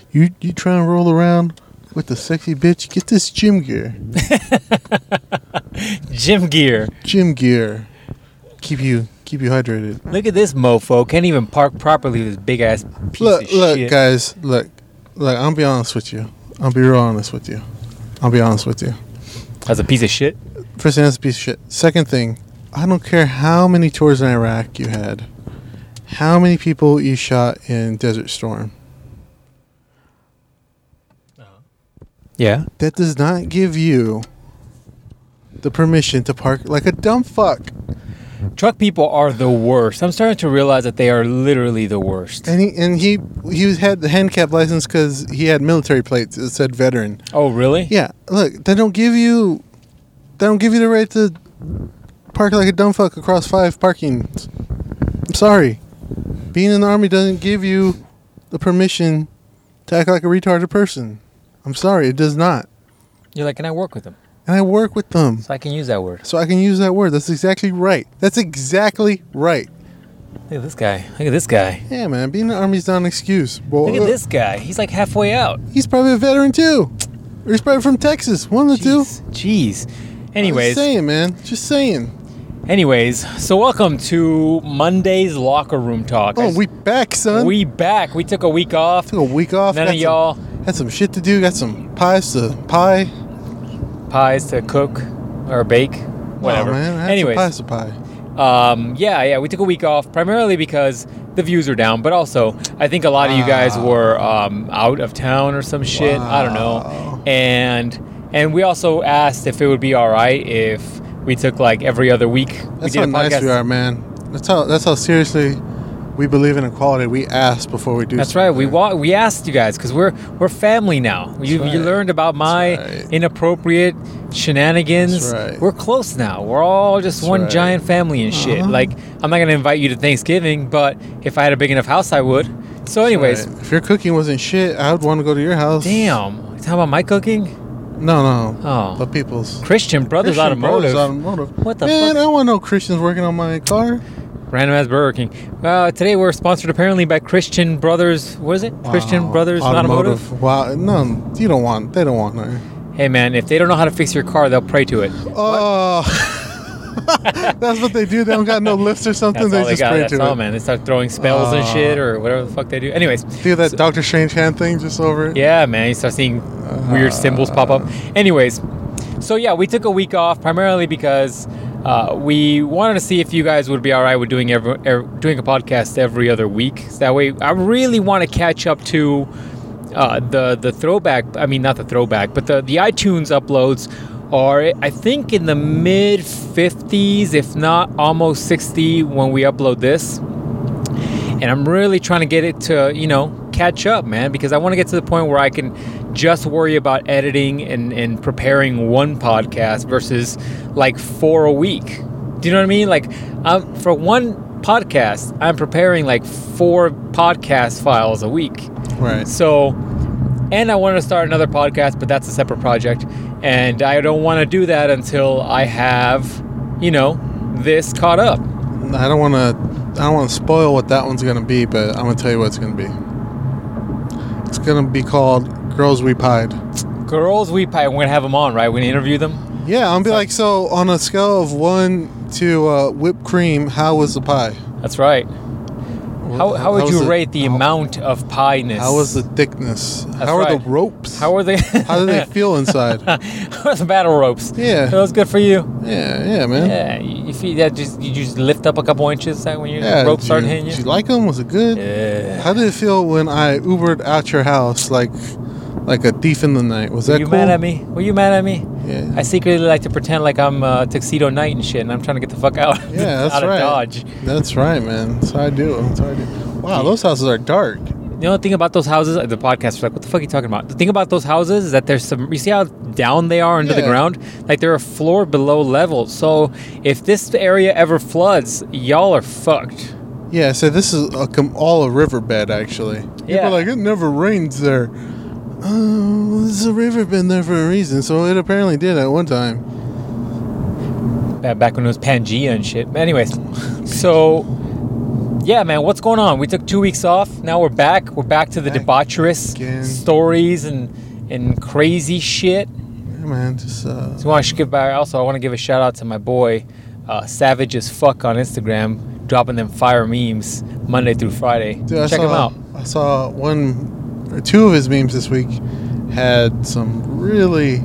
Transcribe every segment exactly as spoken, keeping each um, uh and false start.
You you trying to roll around with the sexy bitch? Get this gym gear. Gym gear. Gym gear. Keep you keep you hydrated. Look at this mofo. Can't even park properly with this big ass piece look, of look, shit. guys. Look, look. I'll be honest with you. I'll be real honest with you. I'll be honest with you. That's a piece of shit. First thing, that's a piece of shit. Second thing, I don't care how many tours in Iraq you had, how many people you shot in Desert Storm. Yeah. That does not give you the permission to park like a dumb fuck. Truck people are the worst. I'm starting to realize that they are literally the worst. And he and he he had the handicap license because he had military plates that said veteran. Oh, really? Yeah. Look, they don't give you, they don't give you the right to park like a dumb fuck across five parkings. I'm sorry. Being in the Army doesn't give you the permission to act like a retarded person. I'm sorry, it does not. You're like, can I work with them? And I work with them. So I can use that word. So I can use that word. That's exactly right. That's exactly right. Look at this guy. Look at this guy. Yeah, man. Being in the Army's not an excuse. Well, Look at this guy. He's like halfway out. He's probably a veteran too. Or he's probably from Texas. One of the two. Jeez. Anyways. Just saying, man. Just saying. Anyways, so welcome to Monday's Locker Room Talk. Oh, we back, son. We back. We took a week off. Took a week off. None Got of y'all. Some, had some shit to do. Got some pies to pie. Pies to cook or bake. Whatever. Oh, man. I had Anyways. some pies to pie. Um, yeah, yeah, we took a week off primarily because the views are down, but also I think a lot of you guys were um, out of town or some shit. Wow. I don't know. And and we also asked if it would be all right if we took like every other week. That's we did how a nice podcast. we are, man. That's how. That's how seriously we believe in equality. We ask before we do. That's something. right. We wa- we asked you guys because we're we're family now. You right. you learned about my right. inappropriate shenanigans. That's right. We're close now. We're all just That's one right. giant family and shit. Uh-huh. Like I'm not gonna invite you to Thanksgiving, but if I had a big enough house, I would. So, anyways, Right. If your cooking wasn't shit, I would want to go to your house. damn. You talking about my cooking? No, no. Oh. The people's. Christian Brothers Christian Automotive. Brothers Automotive. What the Man, fuck? I want no Christians working on my car. Random ass Burger King. Uh, today we're sponsored apparently by Christian Brothers. What is it? Christian Wow. Brothers Automotive. Wow. No, you don't want. They don't want her. Hey man, if they don't know how to fix your car, they'll pray to it. Oh. That's what they do. They don't got no lifts or something. That's they all they just got. pray That's to all, it. man. They start throwing spells and Oh. shit or whatever the fuck they do. Anyways, Do that Doctor Strange hand thing just over it. yeah, man. You start seeing weird symbols pop up. Anyways, so yeah, we took a week off primarily because uh, we wanted to see if you guys would be all right with doing every, er, doing a podcast every other week. So that way, I really want to catch up to uh, the the throwback. I mean, not the throwback, but the the iTunes uploads are, I think, in the mid fifties, if not almost sixty when we upload this. And I'm really trying to get it to, you know, catch up, man, because I want to get to the point where I can just worry about editing and, and preparing one podcast versus like four a week. Do you know what I mean? Like, um, for one podcast, I'm preparing like four podcast files a week. Right. So, and I want to start another podcast, but that's a separate project. And I don't want to do that until I have, you know, this caught up. I don't want to. I don't want to spoil what that one's gonna be, but I'm gonna tell you what it's gonna be. It's gonna be called "Girls We Pied." Girls We Pie. We're going to have them on, right? We're going to interview them? Yeah, I'm gonna be like, so on a scale of one to uh, whipped cream, how was the pie? That's right. How, how would was you the- rate the how- amount of pie-ness? How was the thickness? That's how are right. the ropes? How are they? How do they feel inside? How are the battle ropes? Yeah. That was good for you? Yeah, yeah, man. Yeah. You, you feel that just, you just lift up a couple inches uh, when your Yeah, rope did started you, hitting you? Did you like them? Was it good? Yeah. How did it feel when I Ubered out your house like like a thief in the night? Was Were that you cool? mad at me? Were you mad at me? Yeah. I secretly like to pretend like I'm uh, Tuxedo Night and shit, and I'm trying to get the fuck out, Yeah, that's out right. of Dodge. That's right, man. That's how I do. That's how I do. Wow, those houses are dark. The only thing about those houses, the podcast was like, what the fuck are you talking about? The thing about those houses is that there's some, you see how down they are under the Yeah. ground? Like they're a floor below level. So if this area ever floods, y'all are fucked. Yeah, so this is a, com- all a riverbed, actually. People Yeah. are like, it never rains there. Oh, there's a riverbed there for a reason, so it apparently did at one time. Ba- Back when it was Pangea and shit. Anyways, so yeah, man, what's going on? We took two weeks off. Now we're back. We're back to the Back debaucherous again. stories and and crazy shit. Yeah, man, just uh, So I want to give back. Also, I want to give a shout out to my boy, uh, Savage as Fuck on Instagram, dropping them fire memes Monday through Friday. dude, I Check saw, him out. I saw one or two of his memes this week had some really,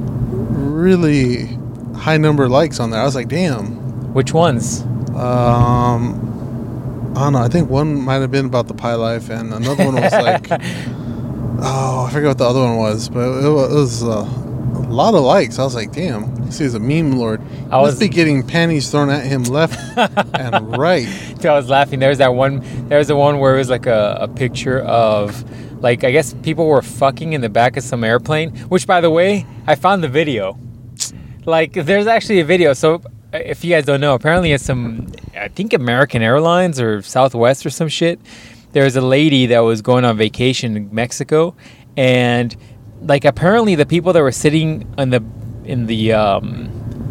really high number of likes on there. I was like, damn. Which ones? Um, I don't know. I think one might have been about the pie life, and another one was like, oh, I forget what the other one was, but it was, it was uh, a lot of likes. I was like, damn, this is a meme lord. I Must was be getting panties thrown at him left and right. Dude, I was laughing. There was that one. There was the one where it was like a, a picture of, like, I guess people were fucking in the back of some airplane. Which, by the way, I found the video. Like, there's actually a video. So, if you guys don't know, apparently it's some, I think American Airlines or Southwest or some shit. There's a lady that was going on vacation in Mexico, and like apparently the people that were sitting in the in the um,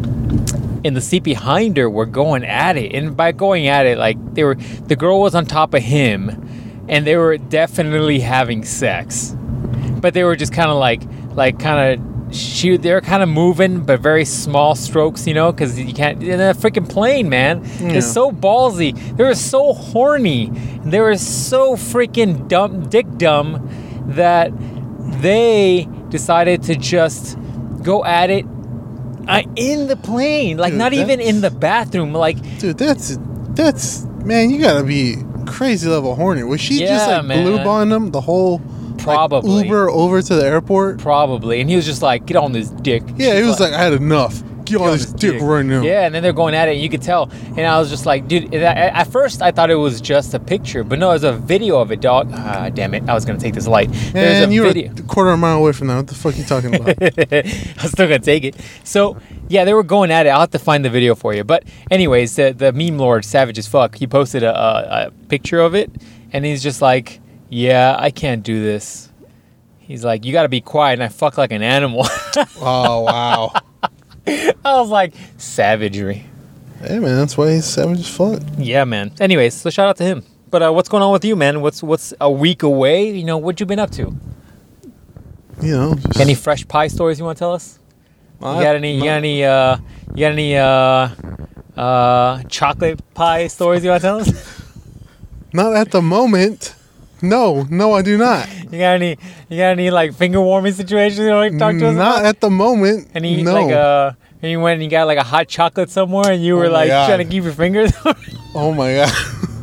in the seat behind her were going at it, and by going at it, like they were, the girl was on top of him, and they were definitely having sex, but they were just kind of like like kind of. She, they're kind of moving, but very small strokes, you know, because you can't. In a freaking plane, man, Yeah. it's so ballsy. They were so horny. They were so freaking dumb, dick dumb, that they decided to just go at it uh, in the plane, like Dude, not even that's- in the bathroom. Like, Dude, that's that's man, you gotta be crazy level horny. Was she just Yeah, like man. blue balling him the whole like, Probably. Uber over to the airport? probably, and he was just like, "Get on this dick." Yeah, he She's was like, I had enough. Get on this dick right now. Yeah, and then they're going at it, and you could tell. And I was just like, dude, at at first I thought it was just a picture, but no, it was a video of it, dog. Ah, damn it. I was going to take this light. There's Man, a you video. were a quarter of a mile away from that. What the fuck are you talking about? I was still going to take it. So, yeah, they were going at it. I'll have to find the video for you. But anyways, the, the meme lord, Savage as Fuck, he posted a, a, a picture of it, and he's just like, yeah, I can't do this. He's like, you got to be quiet, and I fuck like an animal. Oh, wow. I was like, savagery. Hey, man, that's why he's savage as fuck. Yeah, man. Anyways, so shout out to him. But uh, what's going on with you, man? What's what's a week away? You know, what you been up to? You know, just, Any fresh pie stories you want to tell us? You I- got any? You my- got any? Uh, you got any? Uh, uh, chocolate pie stories you want to tell us? Not at the moment. No, no, I do not. You got any? You got any like finger warming situations you want to talk to us Not about? at the moment. Any no. like uh, and you went and you got like a hot chocolate somewhere, and you were Oh my like God. trying to keep your fingers. Oh my god.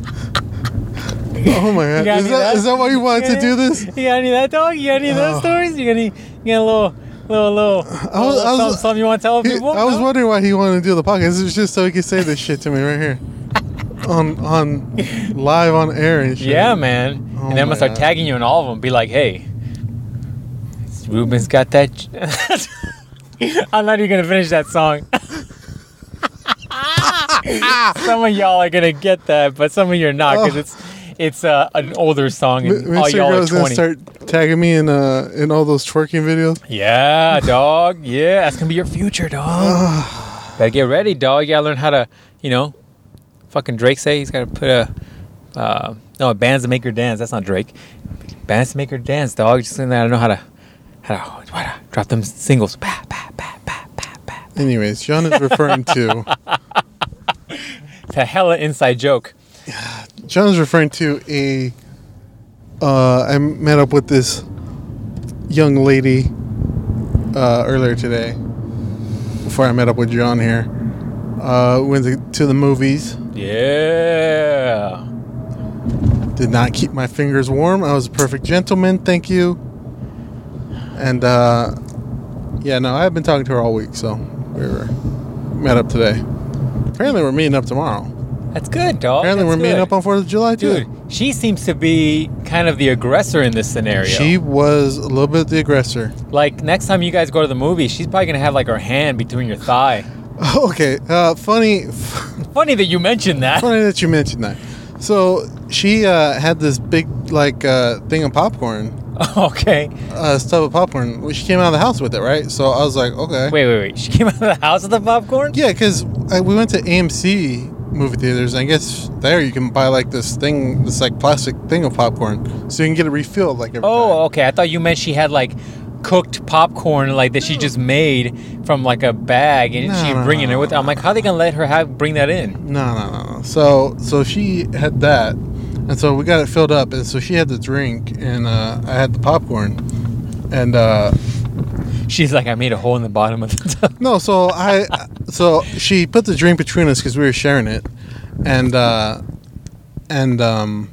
Oh my god. You got Is any that, of is that why you wanted to do this? You got any of that, dog? You got any of those Oh. stories? You got any? You got a little, little, little, I was- little I was- something, something you want to tell He- people? I was No? wondering why he wanted to do the podcast. It was just so he could say this shit to me right here. On on live on air and shit. Yeah, man. Oh and then I'm my gonna start God. tagging you in all of them. Be like, hey, Ruben's got that. j-" I'm not even gonna finish that song. Some of y'all are gonna get that, but some of you are not because Oh. it's it's uh, an older song and M- all Mister y'all are Girl's gonna twenty. start tagging me in uh in all those twerking videos. Yeah, dog. Yeah, that's gonna be your future, dog. Better get ready, dog. You gotta learn how to, you know, fucking Drake say he's gotta put a, uh, no, bands to make her dance. That's not Drake. Bands to make her dance, dog. Just learn how to know how to, how to, how to drop them singles. Bah, bah, bah, bah, bah, bah. Anyways, John is referring to It's a hella inside joke. John is referring to a. Uh, I met up with this young lady uh, earlier today. Before I met up with John here, uh, went to, to the movies. Yeah. Did not keep my fingers warm. I was a perfect gentleman. Thank you. And uh, yeah, no, I've been talking to her all week, so we were met up today. Apparently, we're meeting up tomorrow. That's good, dog. Apparently, That's we're meeting good. up on Fourth of July too. Dude, she seems to be kind of the aggressor in this scenario. She was a little bit the aggressor. Like, next time you guys go to the movie, she's probably going to have, like, her hand between your thigh. Okay, uh, funny, Funny that you mentioned that. funny that you mentioned that. So she uh, had this big like uh, thing of popcorn, Okay. uh, stub of popcorn. Well, she came out of the house with it, right? So I was like, okay. Wait, wait, wait. She came out of the house with the popcorn? Yeah, because we went to A M C movie theaters. I guess there you can buy like this thing, this like plastic thing of popcorn, so you can get it refilled like every Oh, time. okay. I thought you meant she had like cooked popcorn like that she just made from like a bag and No, she's no, bringing no, it with. I'm like, how are they gonna let her have bring that in? No, no, no, no. So, so she had that, and so we got it filled up, and so she had the drink, and uh, I had the popcorn, and uh, She's like, I made a hole in the bottom of the tub. no, so I, so she put the drink between us because we were sharing it, and uh, and um,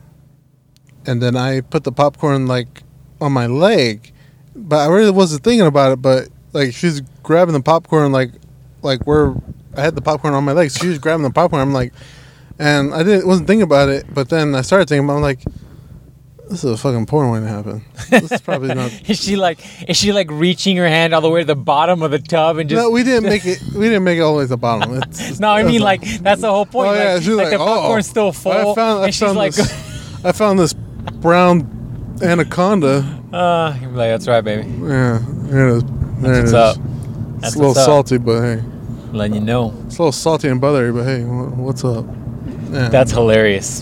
and then I put the popcorn like on my leg, but I really wasn't thinking about it. But like she's grabbing the popcorn like like where I had the popcorn on my leg, so she was grabbing the popcorn. I'm like, and I didn't wasn't thinking about it, but then I started thinking about it, I'm like, this is a fucking porn waiting to happen. This is probably not. Is she like is she like reaching her hand all the way to the bottom of the tub and just No, we didn't make it. We didn't make it all the way to the bottom. It's, it's, No, I mean it's- like that's the whole point. Oh like, yeah, she's like, like, the popcorn's oh, still full I found, I and she's found like this. I found this brown anaconda. uh you're like, that's right, baby. Yeah, there it is. There it What's is. up? It's That's a little what's up. salty, but hey, Letting you know. it's a little salty and buttery, but hey, wha- what's up? Yeah. That's hilarious.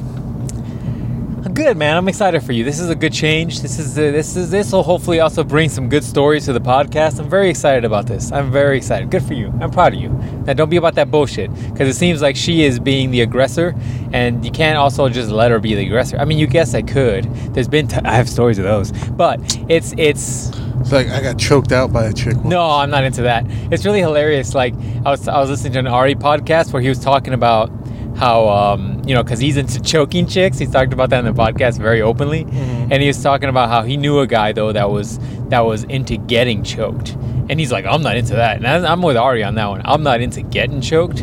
Good, man. I'm excited for you. This is a good change. This is uh, this is this will hopefully also bring some good stories to the podcast. I'm very excited about this. I'm very excited. Good for you. I'm proud of you. Now don't be about that bullshit because it seems like she is being the aggressor, and you can't also just let her be the aggressor. I mean, you guess I could. There's been t- I have stories of those, but it's it's. It's like I got choked out by a chick. once. No, I'm not into that. It's really hilarious. Like I was, I was listening to an Ari podcast where he was talking about how, um, you know, because he's into choking chicks. He talked about that in the podcast very openly, Mhm. and he was talking about how he knew a guy though that was that was into getting choked, and he's like, I'm not into that. And I, I'm with Ari on that one. I'm not into getting choked,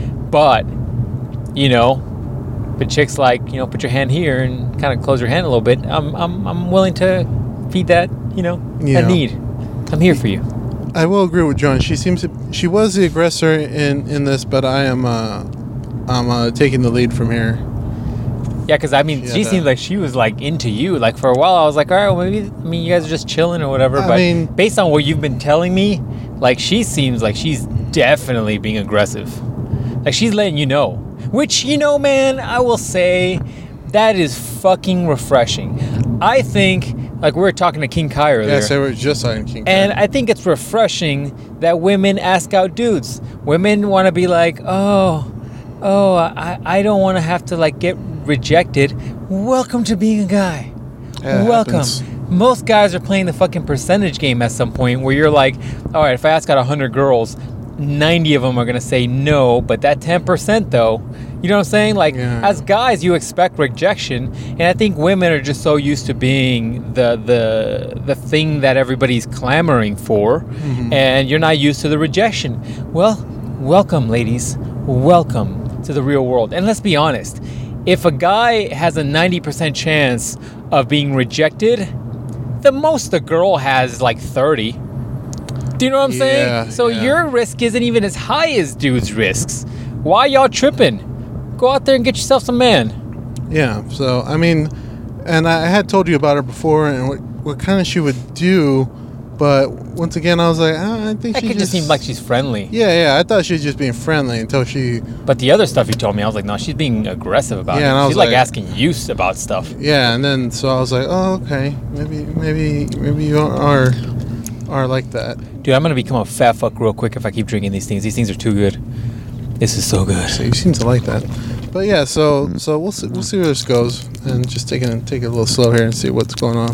but you know, but chicks like, you know, put your hand here and kind of close your hand a little bit. I'm, I'm, I'm willing to feed that, you know, Yeah. that need. I'm here for you. I will agree with John. She seems to. She was the aggressor in in this, but I am. Uh, I'm uh, taking the lead from here. Yeah, because I mean, Yeah, she that- seemed like she was like into you. Like for a while, I was like, all right, well, maybe. I mean, you guys are just chilling or whatever. I but mean- based on what you've been telling me, like she seems like she's definitely being aggressive. Like she's letting you know. Which, you know, man, I will say that is fucking refreshing. I think, like we were talking to King Kai earlier. Yes, I was just on King. And Kai. I think it's refreshing that women ask out dudes. Women want to be like, oh, oh, I, I don't want to have to like get rejected. Welcome to being a guy. Yeah, it Welcome. happens. Most guys are playing the fucking percentage game at some point where you're like, all right, if I ask out one hundred girls, ninety of them are going to say no, but that ten percent though, you know what I'm saying? Like, Yeah. as guys, you expect rejection, and I think women are just so used to being the the the thing that everybody's clamoring for, Mhm. and you're not used to the rejection. Well, welcome, ladies. Welcome to the real world. And let's be honest, if a guy has a ninety percent chance of being rejected, the most the girl has is like thirty. Do you know what I'm Yeah, saying? So yeah. your risk isn't even as high as dudes' risks. Why y'all tripping? Go out there and get yourself some man. Yeah. So I mean, and I had told you about her before, and what what kind of she would do, but once again, I was like, ah, I think That she could just just seem like she's friendly. Yeah, yeah. I thought she was just being friendly until she. But the other stuff you told me, I was like, no, she's being aggressive about Yeah, and I it. was She's like, like- asking you about stuff. Yeah, and then so I was like, oh, okay, maybe, maybe, maybe you are are like that. Dude, I'm gonna become a fat fuck real quick if I keep drinking these things. These things are too good. This is so good. So you seem to like that. But yeah, so so we'll see, we'll see where this goes, and just take it take it a little slow here and see what's going on.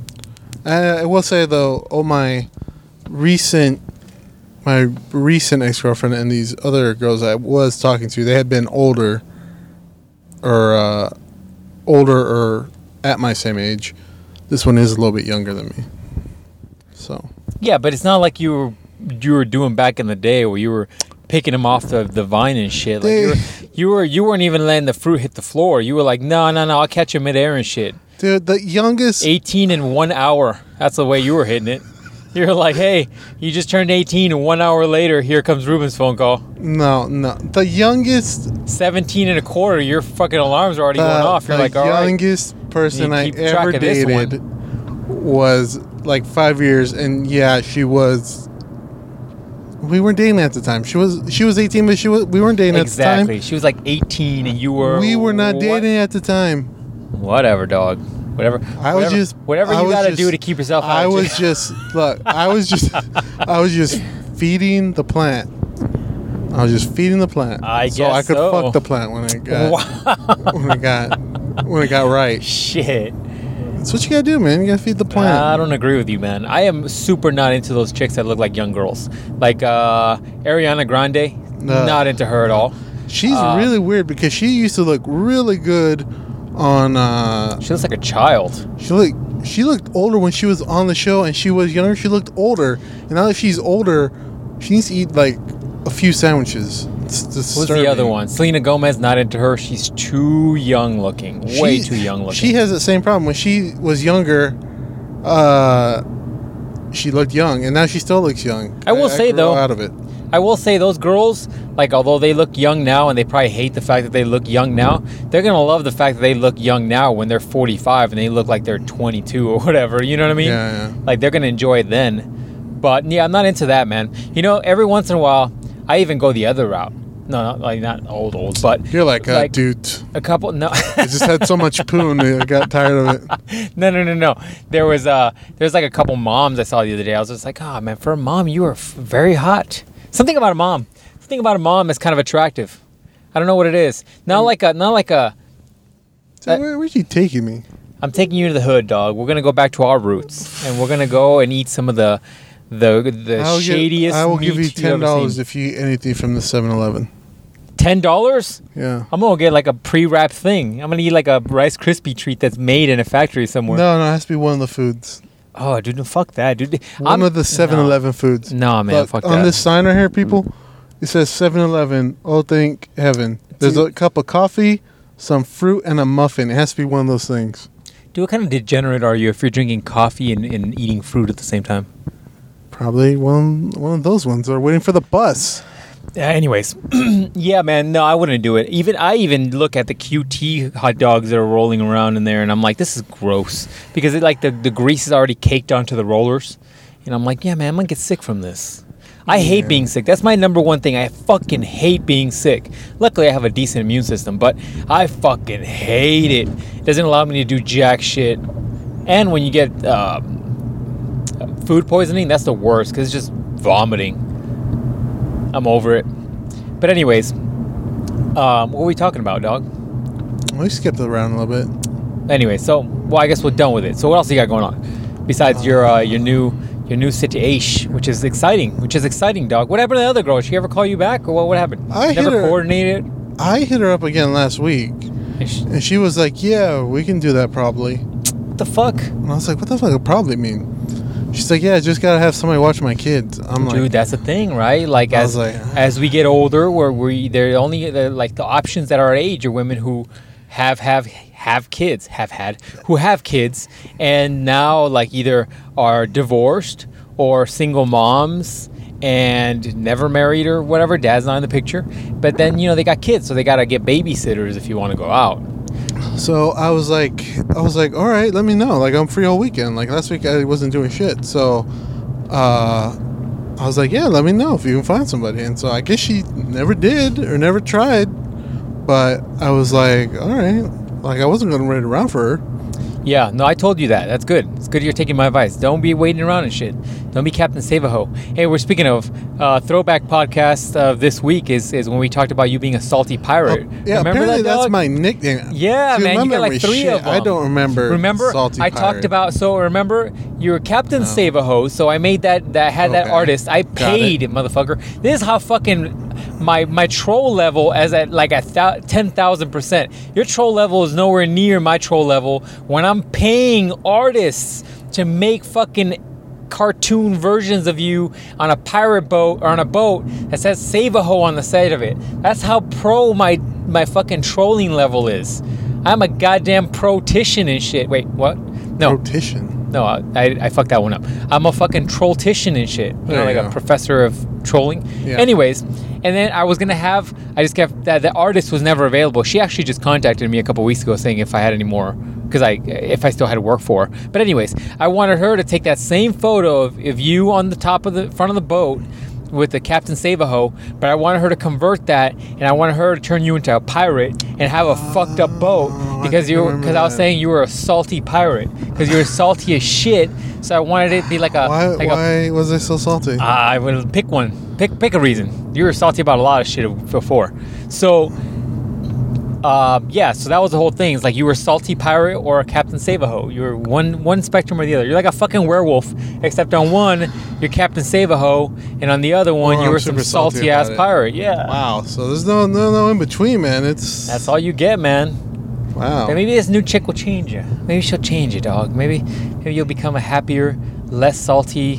I, I will say though, oh my recent my recent ex girlfriend and these other girls I was talking to, they had been older, or uh, older or at my same age. This one is a little bit younger than me. So Yeah, but it's not like you were you were doing back in the day where you were picking them off the, the vine and shit. Like They- you were, you were you weren't even letting the fruit hit the floor. You were like, no, no, no, I'll catch you midair and shit. dude, the youngest. eighteen in one hour. That's the way you were hitting it. You're like, hey, you just turned eighteen, and one hour later, here comes Ruben's phone call. No, no, the youngest. seventeen and a quarter, your fucking alarms are already The, going off. You're the like, all right. youngest person You I keep track ever of this one. dated was like five years, and yeah, she was We weren't dating at the time. She was she was eighteen, but she was we weren't dating Exactly. at the time. She was like eighteen, and you were. We were not what? dating at the time. Whatever, dog. Whatever. I was whatever, just whatever I you was gotta just- do to keep yourself out I of was jail. just look. I was just I was just feeding the plant. I was just feeding the plant. I so I guess could so. fuck the plant when it got Wow. when it got when it got right. Shit. That's what you gotta do, man. You gotta feed the plant. I don't agree with you, man. I am super not into those chicks that look like young girls. Like uh, Ariana Grande, No. not into her at all. She's uh, really weird because she used to look really good on. Uh, She looks like a child. she looked she looked older when she was on the show, and she was younger. She looked older, and now that she's older, she needs to eat like a few sandwiches. It's Who's the disturbing. other one? Selena Gomez, not into her. She's too young looking. Way She- too young looking. She has the same problem. When she was younger, uh, she looked young, and now she still looks young. I will say, grew though- out of it. I will say those girls, like, although they look young now and they probably hate the fact that they look young now, they're going to love the fact that they look young now when they're forty-five and they look like they're twenty-two or whatever. You know what I mean? Yeah, yeah. Like, they're going to enjoy it then. But, yeah, I'm not into that, man. You know, every once in a while, I even go the other route. No, not, like, not old, old, but You're like, uh, Like- dude. a couple, no. I just had so much poon, I got tired of it. No, no, no, no. There was uh, there's like a couple moms I saw the other day. I was just like, oh man, for a mom, you are f- very hot. Something about a mom. Something about a mom is kind of attractive. I don't know what it is. Not like a, not like a. So where, where's you taking me? I'm taking you to the hood, dog. We're gonna go back to our roots, and we're gonna go and eat some of the, the the I'll shadiest. Give, I will meat give you you've ten ever dollars seen. if you eat anything from the seven eleven. Ten dollars? Yeah. I'm gonna get like a pre-wrapped thing. I'm gonna eat like a Rice Krispie treat that's made in a factory somewhere. No, no, it has to be one of the foods. Oh, dude, no, fuck that, dude. One I'm- of the seven eleven foods. No, man, Look, fuck on that. this sign right here, people, it says seven eleven, oh, thank heaven. There's a cup of coffee, some fruit, and a muffin. It has to be one of those things. Dude, what kind of degenerate are you if you're drinking coffee and, and eating fruit at the same time? Probably one one of those ones. Or waiting for the bus. Uh, anyways, yeah, man, no, I wouldn't do it. Even I even look at the Q T hot dogs that are rolling around in there, and I'm like, this is gross because it, like the, the grease is already caked onto the rollers, and I'm like, yeah, man, I'm gonna get sick from this. I hate Yeah. being sick. That's my number one thing. I fucking hate being sick. Luckily, I have a decent immune system, but I fucking hate it. It doesn't allow me to do jack shit. And when you get uh, food poisoning, that's the worst because it's just vomiting. I'm over it. But anyways, um, what were we talking about, dog? We skipped around a little bit. Anyway, so well, I guess we're done with it. So what else you got going on besides your uh, your new your new situation, which is exciting, which is exciting, dog? What happened to the other girl? Did she ever call you back, or what? What happened? I hit Never her- coordinated. I hit her up again last week, And she- and she was like, yeah, we can do that probably. What the fuck, And I was like, what the fuck would probably mean? She's like, yeah, I just gotta have somebody watch my kids. I'm dude? like, That's the thing, right? Like I as was like, as we get older, where we they're only they're like the options that are at age are women who have have have kids, have had who have kids, and now like either are divorced or single moms and never married or whatever. Dad's not in the picture, but then you know they got kids, so they gotta get babysitters if you want to go out. so I was like, I was like, all right, let me know. Like, I'm free all weekend. Like last week, I wasn't doing shit. So, uh, I was like, yeah, let me know if you can find somebody. And so I guess she never did or never tried. But I was like, all right, like I wasn't gonna wait around for her. Yeah, no, I told you that. That's good. It's good you're taking my advice. Don't be waiting around and shit. Don't be Captain Save-A-Ho. Hey, we're speaking of uh, throwback podcast of this week is, is when we talked about you being a salty pirate. Oh, yeah, Remember apparently that, that's dog? my nickname. Yeah, See, man, my you got like memory three shit. of them. I don't remember. Remember, Salty I Pirate. talked about. So remember, you were Captain Save-A-Ho. So I made that. That had that Okay. artist. I Got paid it, motherfucker. This is how fucking my my troll level as at like a th- ten thousand percent. Your troll level is nowhere near my troll level when I'm paying artists to make fucking cartoon versions of you on a pirate boat or on a boat that says Save-A-Ho on the side of it. That's how pro my my fucking trolling level is. I'm a goddamn pro-tician and shit. Wait, what? No, Rotation. no, I, I fucked that one up. I'm a fucking troll-tician and shit. You There know, you like go. a professor of trolling. Yeah. Anyways, and then I was gonna have. I just kept that the artist was never available. She actually just contacted me a couple weeks ago saying if I had any more, because I if I still had work for her. But anyways, I wanted her to take that same photo of, of you on the top of the front of the boat, with the Captain Save-A-Ho, but I wanted her to convert that, and I wanted her to turn you into a pirate and have a Oh, fucked up boat because I you remember because I was that. saying you were a salty pirate because you were salty as shit. So I wanted it to be like a Why? like a why was I so salty? I will pick one. Pick pick a reason. You were salty about a lot of shit before. So, uh, yeah. So that was the whole thing. It's like you were salty pirate or a Captain Save-A-Ho. You were one one spectrum or the other. You're like a fucking werewolf, except on one you're Captain Save-A-Ho, and on the other one Or you I'm were some super salty salty ass about it. pirate. Yeah. Wow. So there's no no no in between, man. It's That's all you get, man. wow. And maybe this new chick will change you. Maybe she'll change you, dog. Maybe maybe you'll become a happier, less salty.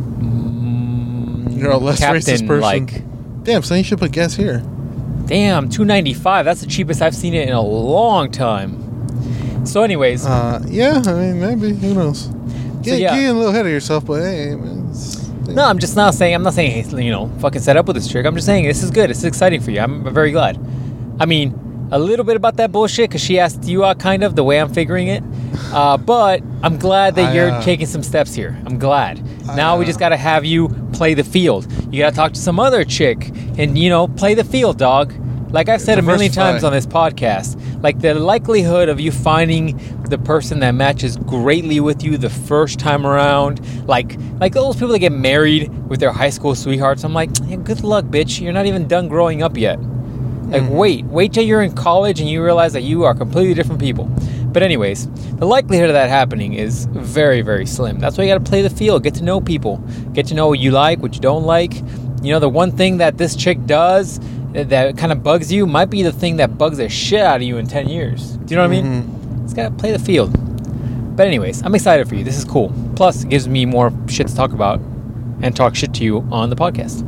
Mm, You're a less racist captain, person. Like. Damn, so you should put gas here. Damn, two ninety-five. That's the cheapest I've seen it in a long time. So, anyways, Uh, yeah, I mean, maybe. Who knows? Get, yeah. get a little ahead of yourself, but hey, man. It's, no, I'm just not saying. I'm not saying, hey, you know, fucking set up with this chick. I'm just saying this is good. This is exciting for you. I'm very glad. I mean, a little bit about that bullshit because she asked you out, kind of the way I'm figuring it. Uh, but I'm glad that I, you're uh, taking some steps here. I'm glad. I, now we uh, just got to have you play the field. You got to talk to some other chick and, you know, play the field, dog. Like I've said a million Diversify. times on this podcast, like the likelihood of you finding the person that matches greatly with you the first time around, like like those people that get married with their high school sweethearts, I'm like, yeah, good luck, bitch. You're not even done growing up yet. Like, Mhm. wait, wait till you're in college and you realize that you are completely different people. But anyways, the likelihood of that happening is very, very slim. That's why you got to play the field, get to know people, get to know what you like, what you don't like. You know, the one thing that this chick does that kind of bugs you might be the thing that bugs the shit out of you in ten years. Do you know what I mean? It's got to play the field. But anyways, I'm excited for you. This is cool. Plus, it gives me more shit to talk about and talk shit to you on the podcast.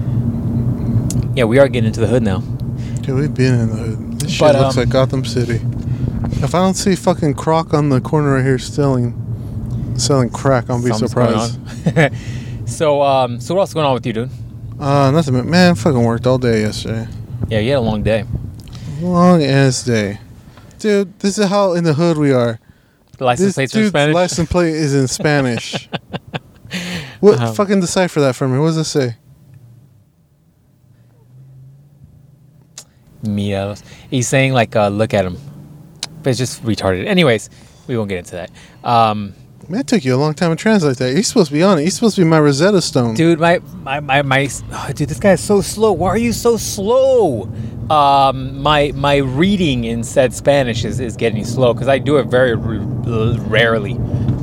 Yeah, we are getting into the hood now. Dude, we've been in the hood. This shit But, looks um, like Gotham City. If I don't see fucking Croc on the corner right here selling selling crack, I'll be Something's going surprised. on. so, um, so what else is going on with you, dude? Uh, nothing, man. Man, fucking worked all day yesterday. Yeah, you had a long day. Long ass day. Dude, this is how in the hood we are. The license This plates are in dude's Spanish. license plate is in Spanish. What? Um, Fucking decipher that for me. What does it say? Mira. He's saying like, uh, look at him, but it's just retarded. Anyways, we won't get into that. Um, Man, it took you a long time to translate that. You're supposed to be on it. You're supposed to be my Rosetta Stone. dude, my my my, my oh, dude, this guy is so slow. Why are you so slow? Um, my my reading in said Spanish is, is getting slow because I do it very r- rarely.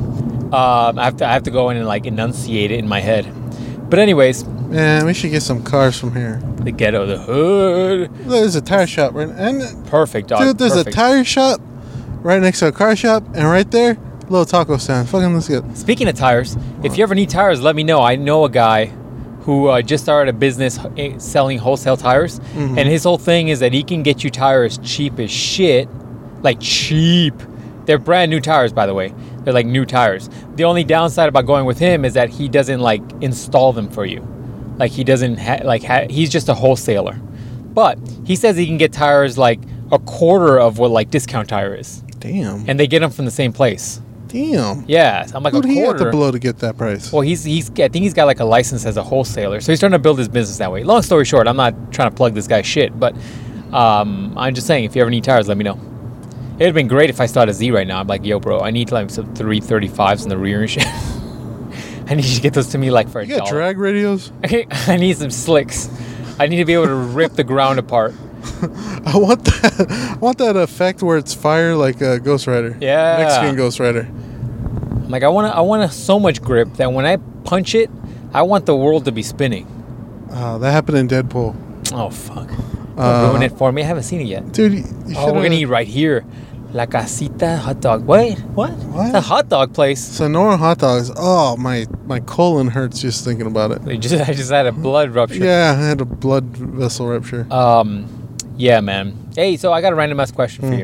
Um, I have to I have to go in and like enunciate it in my head. But anyways, Man, we should get some cars from here. the ghetto, the hood, Look, there's a tire shop, right? And perfect, dog. dude, there's perfect. a tire shop right next to a car shop, and right there, little taco stand. Fucking let's get. Speaking of tires, if you ever need tires, let me know. I know a guy who uh, just started a business eh, selling wholesale tires, Mhm. and his whole thing is that he can get you tires cheap as shit, like cheap. They're brand new tires, by the way. They're like new tires. The only downside about going with him is that he doesn't like install them for you. Like he doesn't ha- like ha- he's just a wholesaler. But he says he can get tires like a quarter of what like discount tire is, Damn. and they get them from the same place. Damn. Yeah, I'm like Who'd a he have quarter. to blow to get that price? Well, he's he's I think he's got like a license as a wholesaler, so he's trying to build his business that way. Long story short, I'm not trying to plug this guy's shit, but um, I'm just saying if you ever need tires, let me know. It'd have been great if I started a Z right now. I'm like, yo, bro, I need like some three thirty-fives in the rear and shit. I need you to get those to me like for a You got dollar. drag radios? I need some slicks. I need to be able to rip the ground apart. I want that. I want that effect where it's fire like a Ghost Rider. Yeah. Mexican Ghost Rider. I'm like, I want to I want to so much grip that when I punch it, I want the world to be spinning. Uh, that happened in Deadpool. Oh fuck! Don't Uh, ruin it for me. I haven't seen it yet. Dude, you, you Oh, we're gonna should've- eat right here. La Casita hot dog. Wait, what? What? It's a hot dog place. Sonora hot dogs. Oh, my, my colon hurts just thinking about it. They just, I just had a blood rupture. Yeah, I had a blood vessel rupture. Um, yeah, man. Hey, so I got a random ass question for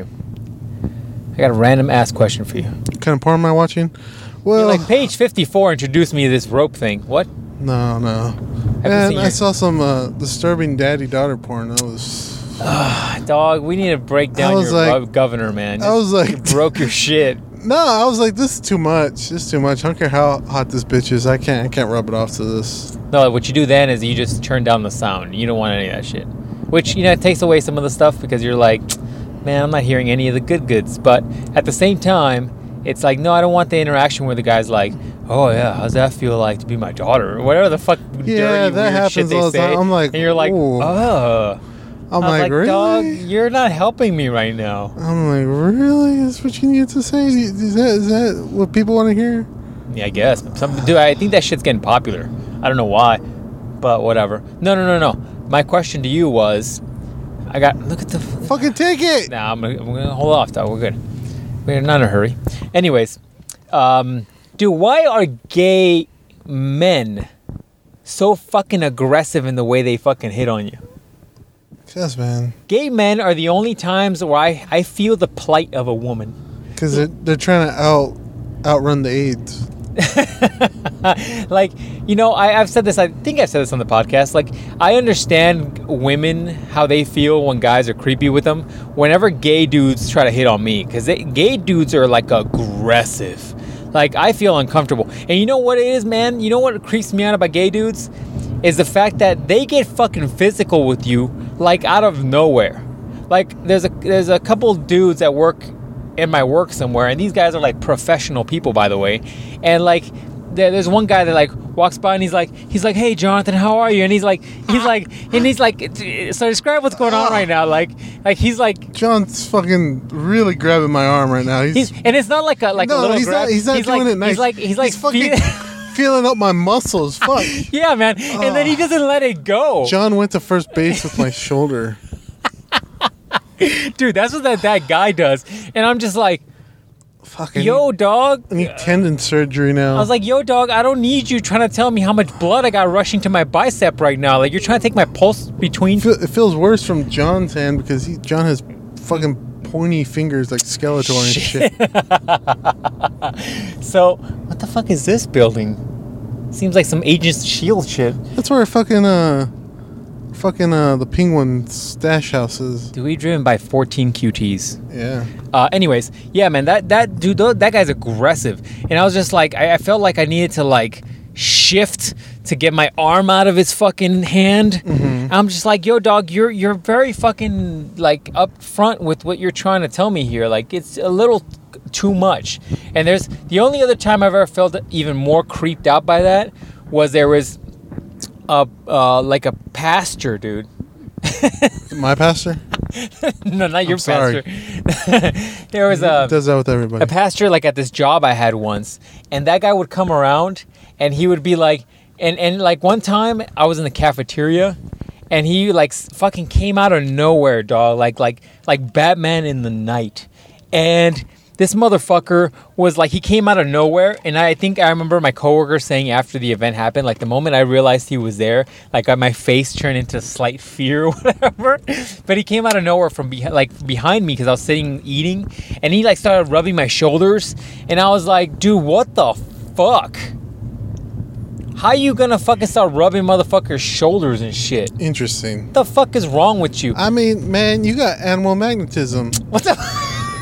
Mm. you. I got a random ass question for you. What kind of porn am I watching? Well, You're like page fifty-four introduced me to this rope thing. What? no, no. Haven't Man, seen I your- saw some uh, disturbing daddy-daughter porn. That was... Dog, we need to break down was your like- gov- governor, man. I was like- you broke your shit. No, I was like, this is too much. This is too much. I don't care how hot this bitch is. I can't I can't rub it off to this. No, what you do then is you just turn down the sound. You don't want any of that shit. Which, you know, it takes away some of the stuff because you're like, man, I'm not hearing any of the good goods. But at the same time, it's like, no, I don't want the interaction where the guy's like, oh, yeah, how's that feel like to be my daughter? Or whatever the fuck Yeah, dirty, that weird happens shit they all the say. time. I'm like, and you're like, ooh. oh. I'm I was like, like, really? dog, you're not helping me right now. I'm like, really? That's what you need to say? Is that is that what people want to hear? Yeah, I guess. Some, dude, I think that shit's getting popular. I don't know why, but whatever. No, no, no, no. My question to you was, I got, look at the... Fucking take it! Nah, I'm gonna, I'm gonna hold off, dog. We're good. We're not in a hurry. Anyways, um, dude, why are gay men so fucking aggressive in the way they fucking hit on you? Yes, man. Gay men are the only times where I, I feel the plight of a woman. Because they're, they're trying to out outrun the AIDS. Like, you know, I, I've said this, I think I've said this on the podcast. Like, I understand women, how they feel when guys are creepy with them. Whenever gay dudes try to hit on me, because gay dudes are like aggressive. Like, I feel uncomfortable. And you know what it is, man? You know what creeps me out about gay dudes? Is the fact that they get fucking physical with you, like, out of nowhere. Like, there's a there's a couple dudes that work in my work somewhere, and these guys are, like, professional people, by the way. And, like, there, there's one guy that, like, walks by, and he's like, he's like, hey, Jonathan, how are you? And he's like, he's like, and he's like, so describe what's going on right now. Like, like he's like... John's fucking really grabbing my arm right now. He's, he's and it's not like a, like no, a little he's grab. Not, he's not he's doing like, it nice. He's like, he's like... He's fucking... Fe- feeling up my muscles. Fuck. Yeah, man. And then he doesn't let it go. John went to first base with my shoulder. Dude, that's what that, that guy does. And I'm just like, fucking yo, dog. I need tendon surgery now. I was like, yo, dog, I don't need you trying to tell me how much blood I got rushing to my bicep right now. Like, you're trying to take my pulse between... It feels worse from John's hand because he, John has fucking pointy fingers like Skeletor and shit. So, what the fuck is this building? Seems like some Agents of S H I E L D shit. That's where fucking, uh... Fucking, uh, the Penguin stash house is. Dude, we driven by fourteen Q Ts. Yeah. Uh, anyways, yeah, man, that, that dude, that guy's aggressive. And I was just like, I, I felt like I needed to, like, shift to get my arm out of his fucking hand. Mm-hmm. I'm just like, yo, dog, you're you're very fucking, like, up front with what you're trying to tell me here. Like, it's a little too much. And there's, the only other time I've ever felt even more creeped out by that was there was, a, uh, like a pastor, dude. My pastor? No, not your I'm sorry. pastor. There was a... He does that with everybody. A pastor, like, at this job I had once, and that guy would come around, and he would be like, and, and like, one time, I was in the cafeteria, and he, like, fucking came out of nowhere, dog, like, like, like Batman in the night, and this motherfucker was, like, he came out of nowhere, and I think I remember my coworker saying after the event happened, like, the moment I realized he was there, like, my face turned into slight fear or whatever, but he came out of nowhere from, behind, like, behind me, because I was sitting eating, and he, like, started rubbing my shoulders, and I was like, dude, what the fuck? How you gonna fucking start rubbing motherfuckers' shoulders and shit? Interesting. What the fuck is wrong with you? I mean, man, you got animal magnetism. What the...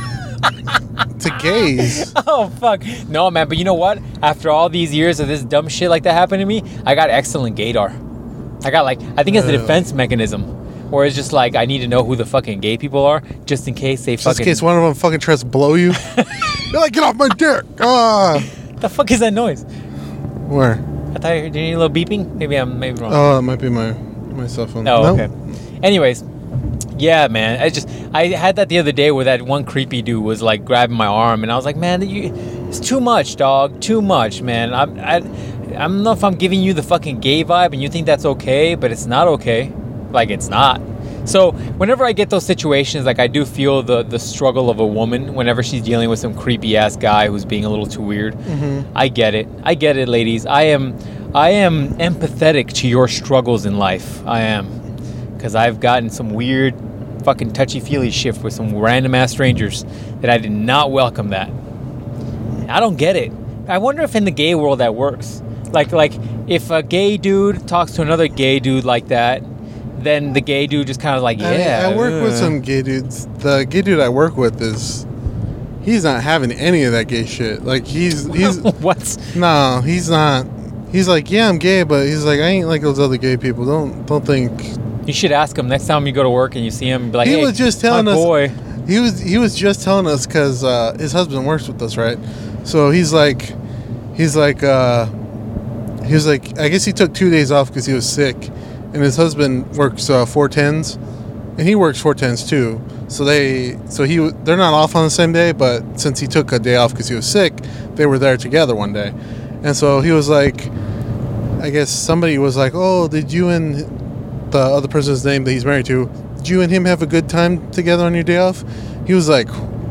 To gays. Oh, fuck. No, man, but you know what? After all these years of this dumb shit like that happened to me, I got excellent gaydar. I got, like, I think it's a defense mechanism. Where it's just like, I need to know who the fucking gay people are, just in case they just fucking... Just in case one of them fucking tries to blow you. You're like, get off my dick! Ah! The fuck is that noise? Where? I thought you heard, did you hear a little beeping? Maybe I'm maybe wrong. Oh, that might be my, my cell phone. Oh, nope. okay. Anyways... Yeah, man. I just I had that the other day where that one creepy dude was like grabbing my arm, and I was like, man, you, it's too much, dog. Too much, man. I'm I, I don't know if I'm giving you the fucking gay vibe, and you think that's okay, but it's not okay. Like, it's not. So whenever I get those situations, like, I do feel the the struggle of a woman whenever she's dealing with some creepy ass guy who's being a little too weird. Mm-hmm. I get it. I get it, ladies. I am I am empathetic to your struggles in life. I am. Because I've gotten some weird fucking touchy-feely shit with some random-ass strangers that I did not welcome that. I don't get it. I wonder if in the gay world that works. Like, like if a gay dude talks to another gay dude like that, then the gay dude just kind of like, yeah. I, I work uh. with some gay dudes. The gay dude I work with is... He's not having any of that gay shit. Like, he's... he's What? No, he's not... He's he's like, yeah, I'm gay, but he's like, I ain't like those other gay people. Don't don't think. You should ask him next time you go to work and you see him. Be like, He hey, was just telling my us. boy. He was he was just telling us because uh, his husband works with us, right? So he's like, he's like, uh, he was like, I guess he took two days off because he was sick, and his husband works uh, four tens, and he works four tens too. So they, so he, they're not off on the same day, but since he took a day off because he was sick, they were there together one day, and so he was like, I guess somebody was like, oh, did you and the other person's name that he's married to, did you and him have a good time together on your day off? He was like,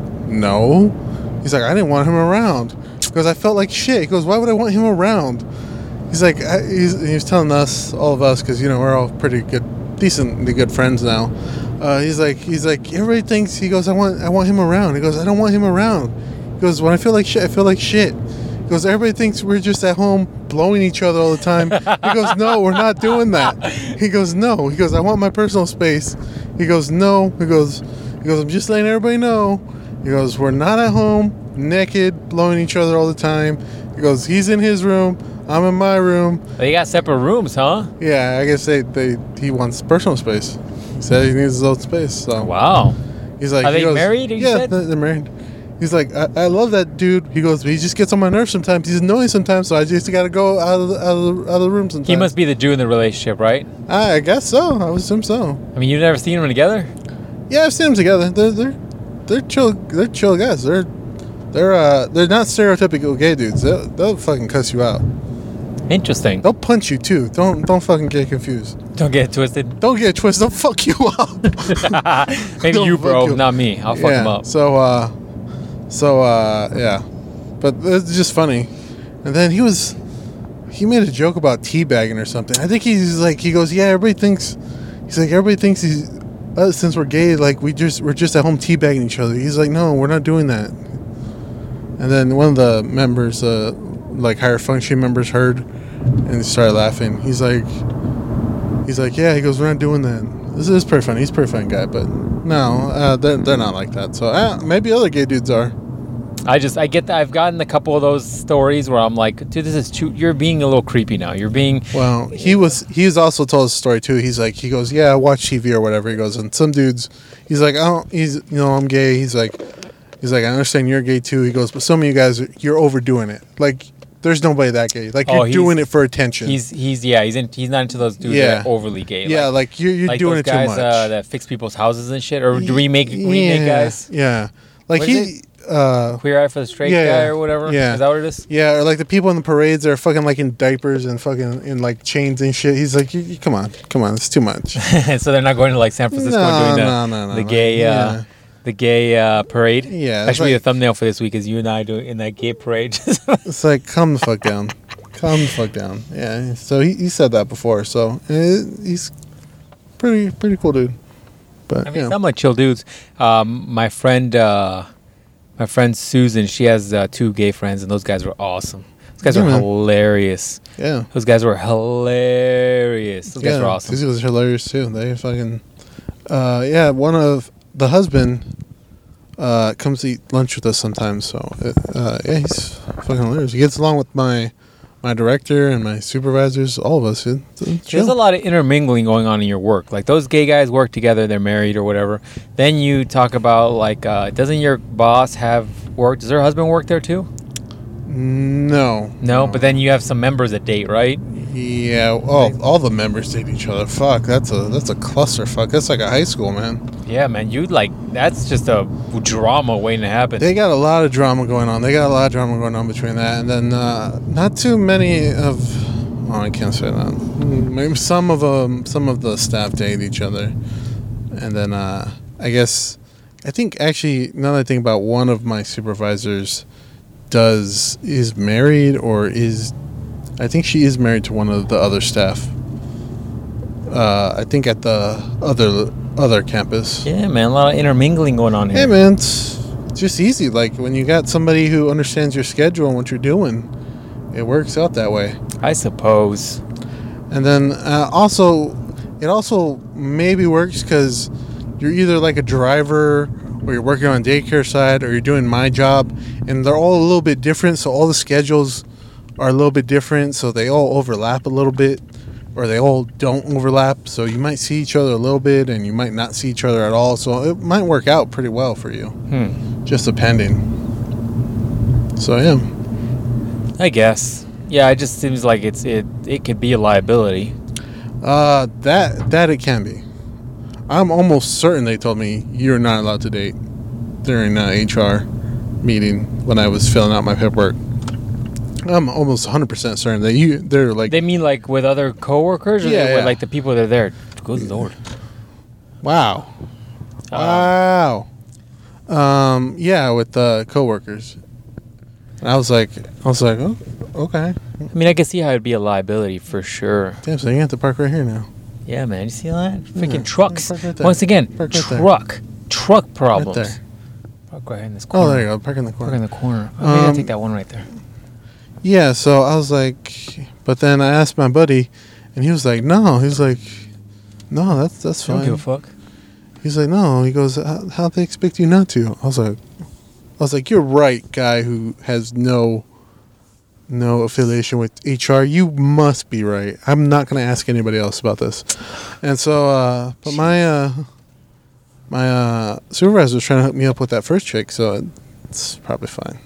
no. He's like, I didn't want him around because I felt like shit. He goes, why would I want him around? He's like, I, he's, he was telling us, all of us, because, you know, we're all pretty good, decently good friends now. Uh, he's like, he's like, everybody thinks, he goes, I want, I want him around. He goes, I don't want him around. He goes, when I feel like shit, I feel like shit. He goes, everybody thinks we're just at home blowing each other all the time. He goes, no, we're not doing that. He goes, no. He goes, I want my personal space. He goes, no. He goes, he goes, I'm just letting everybody know. He goes, we're not at home, naked, blowing each other all the time. He goes, he's in his room, I'm in my room. They got separate rooms, huh? Yeah, I guess they, they he wants personal space. He said he needs his own space. So Wow. he's like, Are he they goes, married, you Yeah, said? they're they're married. He's like, I, I love that dude. He goes, but he just gets on my nerves sometimes. He's annoying sometimes, so I just got to go out of the, out of the, out of the room sometimes. He must be the Jew in the relationship, right? I, I guess so. I would assume so. I mean, you've never seen them together? Yeah, I've seen them together. They're they're they're chill. They're chill guys. They're they're uh they're not stereotypical gay dudes. They'll, they'll fucking cuss you out. Interesting. They'll punch you too. Don't don't fucking get confused. Don't get it twisted. Don't get twisted. They'll fuck you up. Maybe Don't you, fuck bro, you. not me. I'll fuck yeah. him up. So uh, so uh, yeah, but it's just funny. And then he was, he made a joke about teabagging or something. I think he's like, he goes, yeah, everybody thinks, he's like, everybody thinks he's, uh, since we're gay, like we just we're just at home teabagging each other. He's like, no, we're not doing that. And then one of the members, uh, like higher function members, heard and he started laughing. He's like, he's like, yeah. He goes, we're not doing that. This is pretty funny. He's a pretty funny guy, but no, uh, they're they're not like that. So uh, maybe other gay dudes are. I just, I get that. I've gotten a couple of those stories where I'm like, dude, this is too, you're being a little creepy now. You're being. Well, he was, he's also told a story too. He's like, he goes, yeah, I watch T V or whatever. He goes, and some dudes, he's like, I don't, he's, you know, I'm gay. He's like, he's like, I understand you're gay too. He goes, but some of you guys, you're overdoing it. Like, there's nobody that gay. Like, Oh, you're he's- doing it for attention. He's, he's, yeah, he's in, he's not into those dudes Yeah. that are overly gay. yeah, Like, like, you're, you're like doing those it too guys much. uh, that fix people's houses and shit, or remake, remake yeah, guys. Yeah. Like, What is he, uh, Queer Eye for the Straight Yeah, Guy or whatever. yeah. Is that what it is? yeah, or like the people in the parades are fucking like in diapers and fucking in like chains and shit. He's like, you, you, come on, come on, it's too much. So they're not going to like San Francisco No, and doing the, no, no, no, the no. gay, uh, Yeah. the gay uh, parade. Yeah, That it's should be like- the thumbnail for this week. Is you and I doing in that gay parade. It's like, calm the fuck down. Calm the fuck down. Yeah. So he, he said that before. So eh, he's pretty pretty cool dude. But I mean, yeah. some like chill dudes. Um, my friend, uh, my friend Susan, she has uh, two gay friends, and those guys were awesome. Those guys Yeah, were man. hilarious. yeah. Those guys were hilarious. Those guys yeah. were awesome. These was hilarious too. They fucking uh yeah, one of the husband uh comes to eat lunch with us sometimes. So uh yeah, he's fucking hilarious. He gets along with my my director and my supervisors, all of us. It, it's There's chill. a lot of intermingling going on in your work. Like those gay guys work together, they're married or whatever. Then you talk about like, uh, doesn't your boss have work? Does her husband work there too? No. No, but then you have some members that date, right? Yeah, all all the members date each other. Fuck, that's a that's a clusterfuck. That's like a high school, man. Yeah, man. You like that's just a drama waiting to happen. They got a lot of drama going on. They got a lot of drama going on between that, and then uh, not too many of. Oh, I can't say that. Mm, Maybe some of them, some of the staff date each other, and then uh, I guess I think actually now that I think about, one of my supervisors does is married or is. I think she is married to one of the other staff. Uh, I think at the other other campus. Yeah, man. A lot of intermingling going on here. Hey, man, it's just easy. Like when you got somebody who understands your schedule and what you're doing, it works out that way. I suppose. And then uh, also, it also maybe works because you're either like a driver or you're working on daycare side or you're doing my job, and they're all a little bit different. So all the schedules are a little bit different, so they all overlap a little bit, or they all don't overlap. So you might see each other a little bit, and you might not see each other at all. So it might work out pretty well for you, Hmm. just depending. So yeah, I guess. Yeah, it just seems like it's it. It could be a liability. uh, that that it can be. I'm almost certain they told me you're not allowed to date during uh, H R meeting when I was filling out my paperwork. I'm almost one hundred percent certain that you they're like They mean like with other coworkers, or Yeah, with yeah. like the people that are there. Good lord. wow, Uh, wow. Um, yeah, with the coworkers. And I was like, I was like, oh, okay. I mean, I can see how it'd be a liability for sure. Damn, so you have to park right here now. Yeah, man. You see that? Freaking Yeah, trucks. park right there. Once again, Park right there. truck. Truck problems. Right there. Park right in this corner. Oh, there you go. Park in the Park corner. in the corner. Oh, maybe I'll Um, take that one right there. Yeah, so I was like, but then I asked my buddy, and he was like, no. He was like, no, that's that's I don't fine. give a fuck. He's like, no. He goes, how how they expect you not to? I was like, I was like, you're right, guy who has no, no affiliation with H R. You must be right. I'm not gonna ask anybody else about this. And so, uh, but my uh, my uh, supervisor was trying to hook me up with that first chick, so it's probably fine.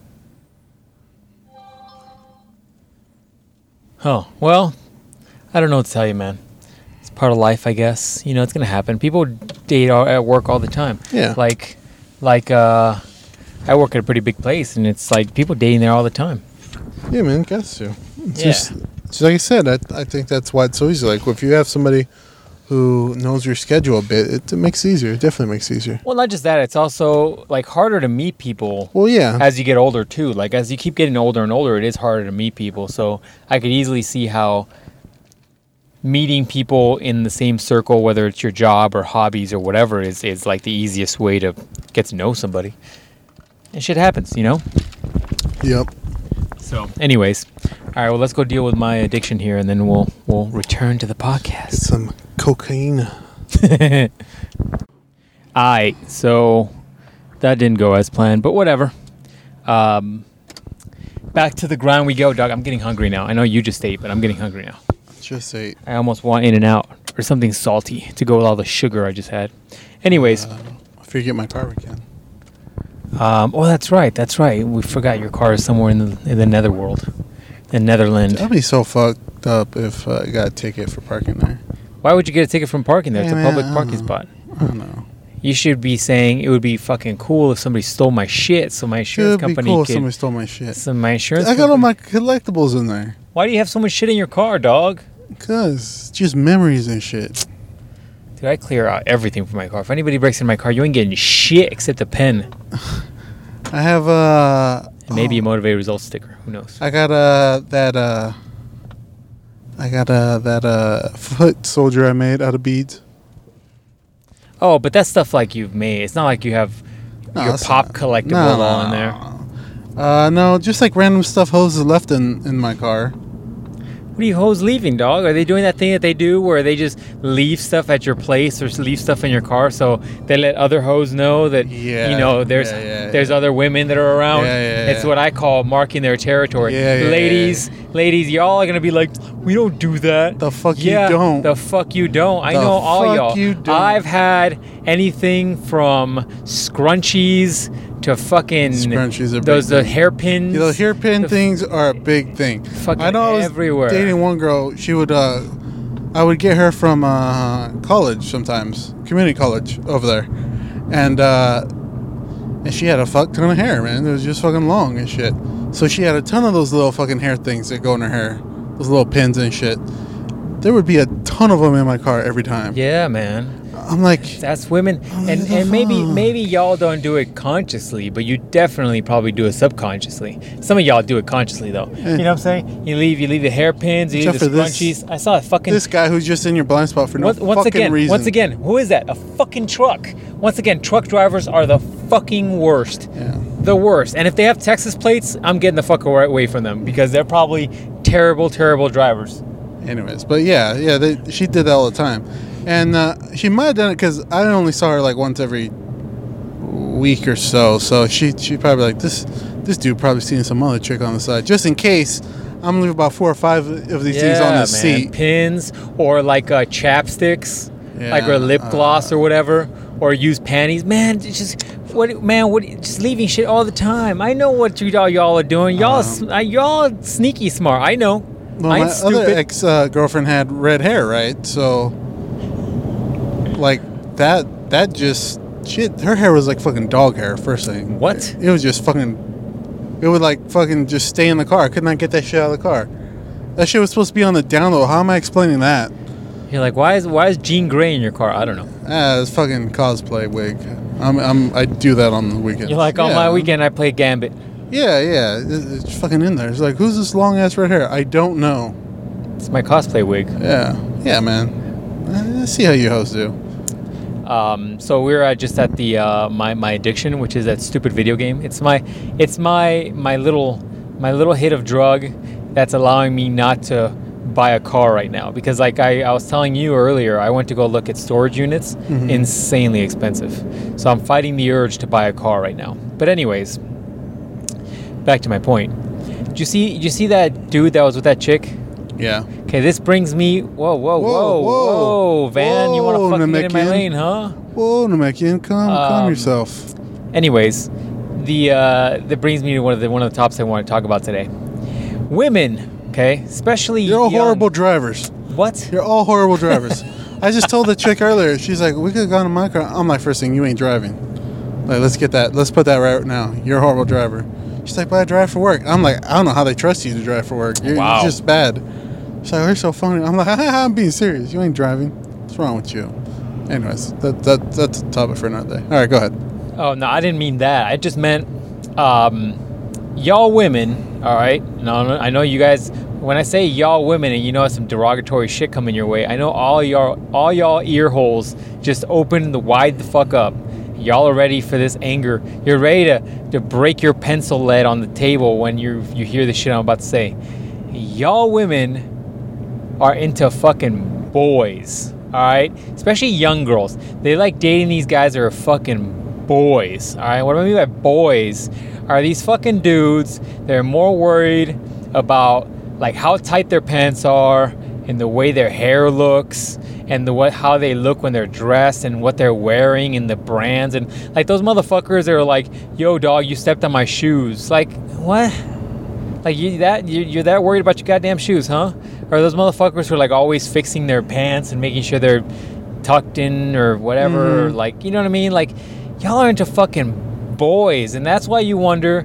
Oh, well, I don't know what to tell you, man. It's part of life, I guess. You know, it's going to happen. People date all- at work all the time. Yeah. Like, like, uh, I work at a pretty big place, and it's like people dating there all the time. Yeah, man, guess to. It's Yeah. just, just like I said, I, I think that's why it's so easy. Like, if you have somebody who knows your schedule a bit, it, it makes it easier. It definitely makes it easier. Well, not just that, it's also, like, harder to meet people Well, yeah. as you get older, too. Like, as you keep getting older and older, it is harder to meet people. So I could easily see how meeting people in the same circle, whether it's your job or hobbies or whatever, is, is like the easiest way to get to know somebody. And shit happens, you know? Yep. So, anyways, all right. Well, let's go deal with my addiction here, and then we'll we'll return to the podcast. Some cocaine. All right. So that didn't go as planned, but whatever. Um, back to the grind we go, Doug. I'm getting hungry now. I know you just ate, but I'm getting hungry now. Just ate. I almost want In-N-Out or something salty to go with all the sugar I just had. Anyways, Uh, if you get my car, we can. um, oh, that's right. That's right. We forgot your car is somewhere in the in the netherworld, the Netherland. That'd be so fucked up if uh, I got a ticket for parking there. Why would you get a ticket from parking there? It's Hey, a man, public I don't parking know. spot. I don't know. You should be saying it would be fucking cool if somebody stole my shit, so my insurance It'd be company cool if could. somebody stole my shit. So my insurance. I got all company- my collectibles in there. Why do you have so much shit in your car, dog? Cause it's just memories and shit. Dude, I clear out everything from my car. If anybody breaks in my car, you ain't getting shit except a pen I have uh and maybe oh, a motivated results sticker. Who knows? I got uh that uh I got uh that uh foot soldier I made out of beads. Oh, but that's stuff like you've made. It's not like you have No, your that's pop not- collectible no, no, all in no, there. no. Uh no, just like random stuff hoses left in in my car. What are you hoes leaving, dog? Are they doing that thing that they do where they just leave stuff at your place or leave stuff in your car so they let other hoes know that Yeah, you know there's yeah, yeah, there's yeah. other women that are around? Yeah, yeah, It's yeah. what I call marking their territory. Yeah, yeah, ladies, ladies, y'all are gonna be like, we don't do that. The fuck you yeah, don't. The fuck you don't. I The know all fuck y'all. you don't. I've had anything from scrunchies to fucking Scrunchies are big those the thing. hairpins. You know, hairpin The f- things are a big thing. Fucking I know I was everywhere. dating one girl. She would, uh, I would get her from uh, college sometimes, community college over there, and uh, and she had a fuck ton of hair, man. It was just fucking long and shit. So she had a ton of those little fucking hair things that go in her hair, those little pins and shit. There would be a ton of them in my car every time. Yeah, man. I'm like, That's women, Oh, and the and maybe fuck? maybe y'all don't do it consciously, but you definitely probably do it subconsciously. Some of y'all do it consciously though. You know what I'm saying? You leave you leave the hairpins, you leave Except the for this- scrunchies. I saw a fucking this guy who's just in your blind spot for no once, once fucking again, reason. once again, who is that? A fucking truck. Once again, truck drivers are the fucking worst. Yeah. The worst. And if they have Texas plates, I'm getting the fuck away from them because they're probably terrible, terrible drivers. Anyways, but yeah, yeah, they, she did that all the time, and uh, she might have done it because I only saw her like once every week or so. So she she probably like this this dude probably seen some other chick on the side. Just in case, I'm gonna leave about four or five of these yeah, things on the man. seat. Pins or like uh, chapsticks, Yeah, like or lip gloss uh, or whatever, or use panties. Man, it's just what man, what just leaving shit all the time. I know what you all y'all are doing. Y'all, Um, uh, y'all sneaky smart. I know. Well, I ain't my stupid. other ex uh, girlfriend had red hair, right? So, like that, that just shit. Her hair was like fucking dog hair. First thing. What? It was just fucking. It would like fucking just stay in the car. I could not get that shit out of the car. That shit was supposed to be on the down low. How am I explaining that? You're like, why is why is Jean Grey in your car? I don't know. Ah, it's fucking cosplay wig. I'm, I'm, I do that on the weekends. You're like, on Yeah. my weekend I play Gambit. Yeah, yeah. It, it's fucking in there. It's like, who's this long ass red hair? I don't know. It's my cosplay wig. Yeah, yeah, man. Uh, Let's see how you hoes do. Um, so we're uh, just at the uh, my my addiction, which is that stupid video game. It's my it's my my little my little hit of drug that's allowing me not to buy a car right now, because like I, I was telling you earlier, I went to go look at storage units. Mhm. Insanely expensive. So I'm fighting the urge to buy a car right now. But anyways, back to my point. Did you see did you see that dude that was with that chick? Yeah. Okay, this brings me. Whoa, whoa, whoa, Whoa, whoa, whoa. Van! You want to Whoa, fucking get in my Namekian. lane, huh? Whoa, Namekian, calm, calm Um, yourself. Anyways, the uh, that brings me to one of the one of the topics I want to talk about today. Women, okay, especially You're all young- horrible drivers. What? You're all horrible drivers. I just told the chick earlier. She's like, we could have gone to my car. I'm like, first thing, you ain't driving. Like, let's get that. Let's put that right now. You're a horrible driver. She's like, but I drive for work. I'm like, I don't know how they trust you to drive for work. You're, Wow. you're just bad. She's like, you're so funny. I'm like, I'm being serious. You ain't driving. What's wrong with you? Anyways, that, that that's a topic for another day. All right, go ahead. Oh no, I didn't mean that. I just meant, um, y'all women. All right. No, no, I know you guys. When I say y'all women, and you know some derogatory shit coming your way, I know all y'all, all y'all ear holes just open the wide the fuck up. Y'all are ready for this anger. You're ready to, to break your pencil lead on the table when you you hear the shit I'm about to say. Y'all women are into fucking boys, all right? Especially young girls. They like dating these guys that are fucking boys, all right? What do I mean by boys? Are these fucking dudes that are more worried about like how tight their pants are and the way their hair looks and the what how they look when they're dressed and what they're wearing and the brands, and like those motherfuckers that are like, yo dog, you stepped on my shoes. Like, what? Like you that you, you're that worried about your goddamn shoes, huh? Or those motherfuckers who are like always fixing their pants and making sure they're tucked in or whatever, or Mhm. like, you know what I mean? Like, y'all are into fucking boys, and that's why you wonder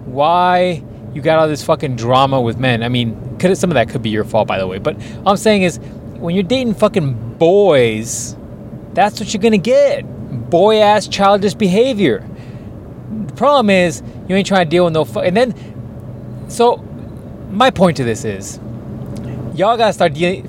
why you got all this fucking drama with men. I mean, could some of that could be your fault, by the way. But all I'm saying is, when you're dating fucking boys, that's what you're gonna get. Boy-ass childish behavior. The problem is, you ain't trying to deal with no fu- and then, so, my point to this is, y'all gotta start de-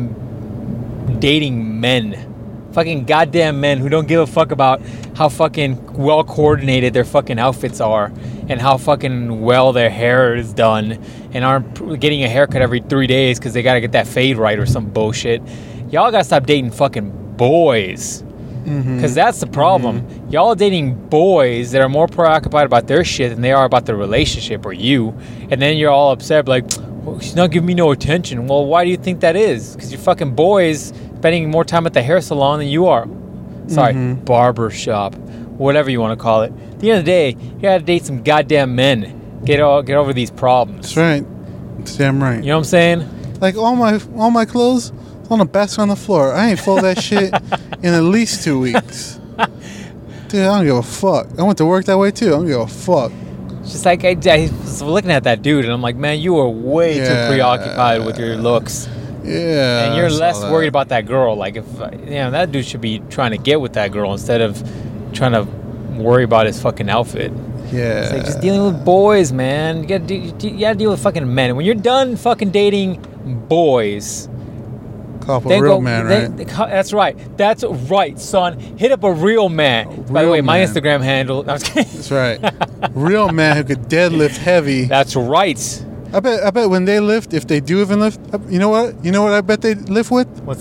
fucking dating men. Fucking goddamn men who don't give a fuck about how fucking well coordinated their fucking outfits are and how fucking well their hair is done and aren't p- getting a haircut every three days because they gotta get that fade right or some bullshit. Y'all gotta stop dating fucking boys. Because that's the problem. Y'all are dating boys that are more preoccupied about their shit than they are about the relationship or you. And then you're all upset, like, well, she's not giving me no attention. Well, why do you think that is? Because you're fucking boys spending more time at the hair salon than you are. Sorry, Mhm. barber shop. Whatever you want to call it. At the end of the day, you gotta date some goddamn men. Get, all, get over these problems. That's right. That's damn right. You know what I'm saying? Like all my all my clothes on the basket on the floor. I ain't fold that shit in at least two weeks. Dude, I don't give a fuck. I went to work that way too. I don't give a fuck. It's just like, I, I was looking at that dude and I'm like, man, you are way Yeah. too preoccupied with your looks. Yeah. And you're I saw less that. worried about that girl. Like, if, uh, you know, that dude should be trying to get with that girl instead of trying to worry about his fucking outfit. Yeah. It's like just dealing with boys, man. You gotta, do, you gotta deal with fucking men. When you're done fucking dating boys, Call up a then real go. man, then- right? That's right. That's right, son. Hit up a real man. By the real way, my man. Instagram handle. I was kidding. That's right. Real man who could deadlift heavy. That's right. I bet. I bet when they lift, if they do even lift, you know what? You know what? I bet they lift with What's that?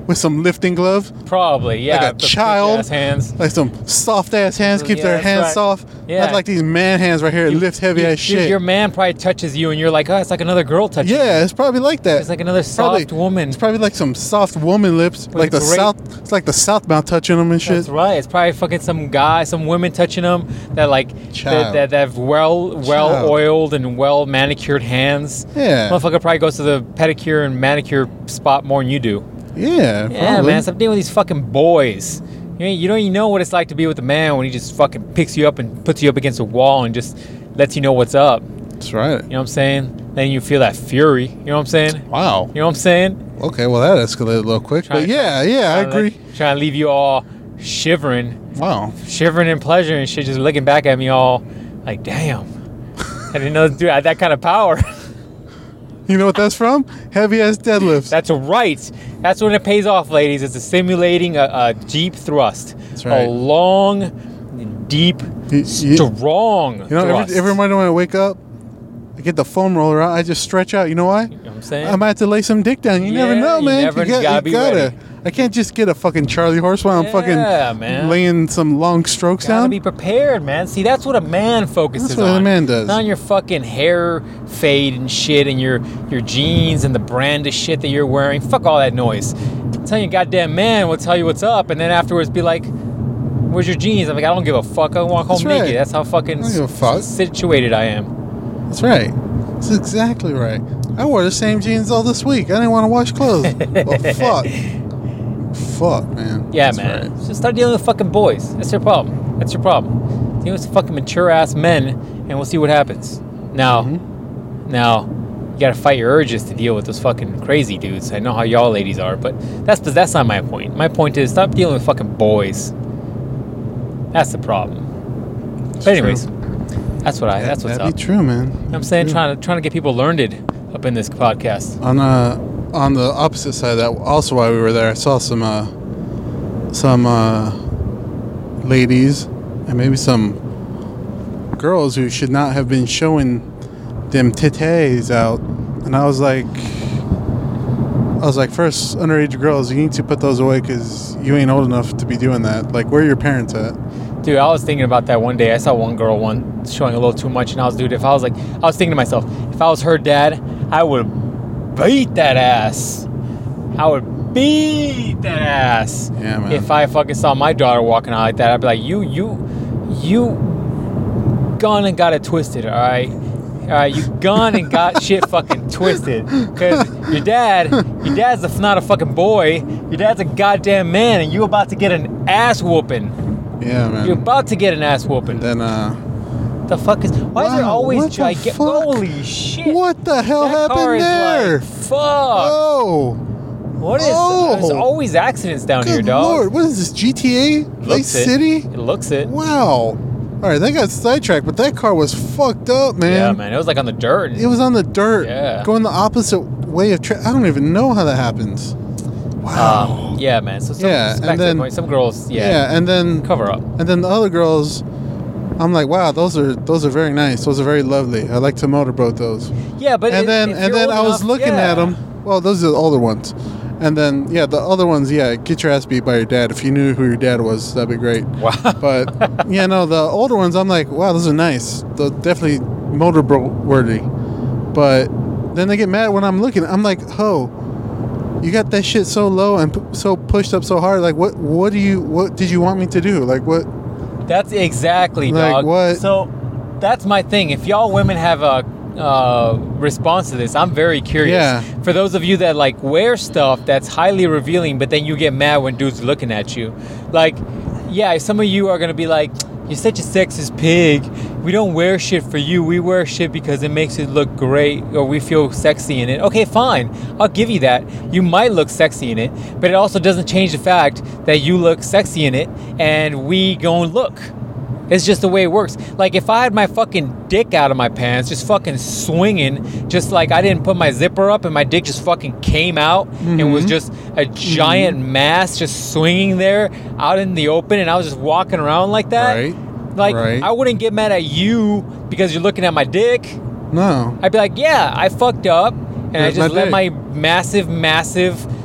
with some lifting gloves. Probably, yeah. Like a the child. ass hands. Like some soft ass hands, keep Yeah, their that's hands right. soft. Yeah. Not like these man hands right here that lift heavy You- ass you- shit. Your man probably touches you, and you're like, oh, it's like another girl touching. yeah, you. it's probably like that. It's like another soft Probably- woman. It's probably like some soft woman lips, like the great- south. It's like the south mouth touching them and shit. That's right. It's probably fucking some guy, some women touching them that like that, Child. that, that have well well Child. oiled and well manicured hands. Yeah. Motherfucker probably goes to the pedicure and manicure spot more than you do. Yeah, Yeah, probably. man. Stop dealing with these fucking boys. You, ain't- you don't even know what it's like to be with a man when he just fucking picks you up and puts you up against a wall and just lets you know what's up. That's right. You know what I'm saying? Then you feel that fury. You know what I'm saying? Wow. You know what I'm saying? Okay, well that escalated a little quick, Trying- but yeah, yeah, I trying to, agree. like, trying to leave you all shivering. Wow. shivering in pleasure and shit, just looking back at me all like, damn, I didn't know this dude had that kind of power. You know what that's from? Heavy ass deadlifts. That's right. That's when it pays off, ladies. It's simulating a, a deep thrust. That's right. A long, deep, You- you- strong You know, thrust. every, every morning when I wake up, I get the foam roller out. I just stretch out. You know why? You know what I'm saying? I might have to lay some dick down. You never Yeah, know, you man. never- got- you gotta be gotta. ready. I can't just get a fucking Charlie horse while I'm Yeah, fucking man. laying some long strokes Gotta down. be prepared, man. See, that's what a man focuses That's what on. a man does. Not on your fucking hair fade and shit and your your jeans and the brand of shit that you're wearing. Fuck all that noise. Tell your goddamn man will tell you what's up, and then afterwards be like, "Where's your jeans?" I'm like, I don't give a fuck. I walk home That's right. naked. That's how fucking I don't give a fuck. situated I am. That's right. That's exactly right. I wore the same jeans all this week. I didn't want to wash clothes. Well, fuck. Fuck, man. Yeah, That's man. right. Just start dealing with fucking boys. That's your problem. That's your problem. Deal with fucking mature ass men, and we'll see what happens. Now, Mm-hmm. now, you gotta fight your urges to deal with those fucking crazy dudes. I know how y'all ladies are, but that's that's not my point. My point is stop dealing with fucking boys. That's the problem. It's But anyways, true. that's what I. That's what's That'd up. be true, man. You know what I'm saying, trying to trying to get people learned up in this podcast. On uh, on the opposite side of that, also while we were there, I saw some uh, some uh, ladies and maybe some girls who should not have been showing them titties out, and I was like, I was like, first, underage girls, you need to put those away because you ain't old enough to be doing that. Like, where are your parents at? Dude, I was thinking about that one day. I saw one girl one showing a little too much, and I was, dude, if I was like, I was thinking to myself, if I was her dad, I would beat that ass. I would beat that ass. Yeah, man. If I fucking saw my daughter walking out like that, I'd be like, you, you, you gone and got it twisted, all right? All right, you gone and got shit fucking twisted. Because your dad, your dad's a, not a fucking boy. Your dad's a goddamn man, and you about to get an ass whooping. Yeah, man. You're about to get an ass whooping. then, uh, The fuck is? Why is there Wow, always what the gigantic? fuck? Holy shit! what the hell that car happened is there? Like, fuck! Oh, what is? oh. There's always accidents down here, good dog. lord! What is this, G T A? Vice Looks it. City? It looks it. Wow. All right, that got sidetracked, but that car was fucked up, man. Yeah, man. It was like on the dirt. It was on the dirt, Yeah. going the opposite way of. Tra- I don't even know how that happens. Wow. Um, yeah, man. So some, Yeah, back and to the then- point, some girls, yeah, yeah, and then cover up. and then the other girls, I'm like, wow, those are those are very nice. Those are very lovely. I like to motorboat those. Yeah, but and if- then if and you're then old I was enough- looking yeah. at them. Well, those are the older ones. And then yeah, the other ones, yeah, get your ass beat by your dad. If you knew who your dad was, that'd be great. Wow. But yeah, no, the older ones, I'm like, wow, those are nice. They're definitely motorboat worthy. But then they get mad when I'm looking. I'm like, ho, you got that shit so low and p- so pushed up so hard. Like, what? What do you? What did you want me to do? Like, what? That's exactly, Like dog. what? So that's my thing. If y'all women have a uh, response to this, I'm very curious. Yeah. For those of you that like wear stuff that's highly revealing, but then you get mad when dudes are looking at you, like, yeah, some of you are gonna be like, "You're such a sexist pig. We don't wear shit for you. We wear shit because it makes it look great, or we feel sexy in it." Okay, fine. I'll give you that. You might look sexy in it, but it also doesn't change the fact that you look sexy in it, and we gon' look. It's just the way it works. Like, if I had my fucking dick out of my pants, just fucking swinging, just like I didn't put my zipper up and my dick just fucking came out and was just a giant mass just swinging there out in the open, and I was just walking around like that. Right. Like, Right. I wouldn't get mad at you because you're looking at my dick. No. I'd be like, yeah, I fucked up, and Here's I just my let dick. my massive, massive,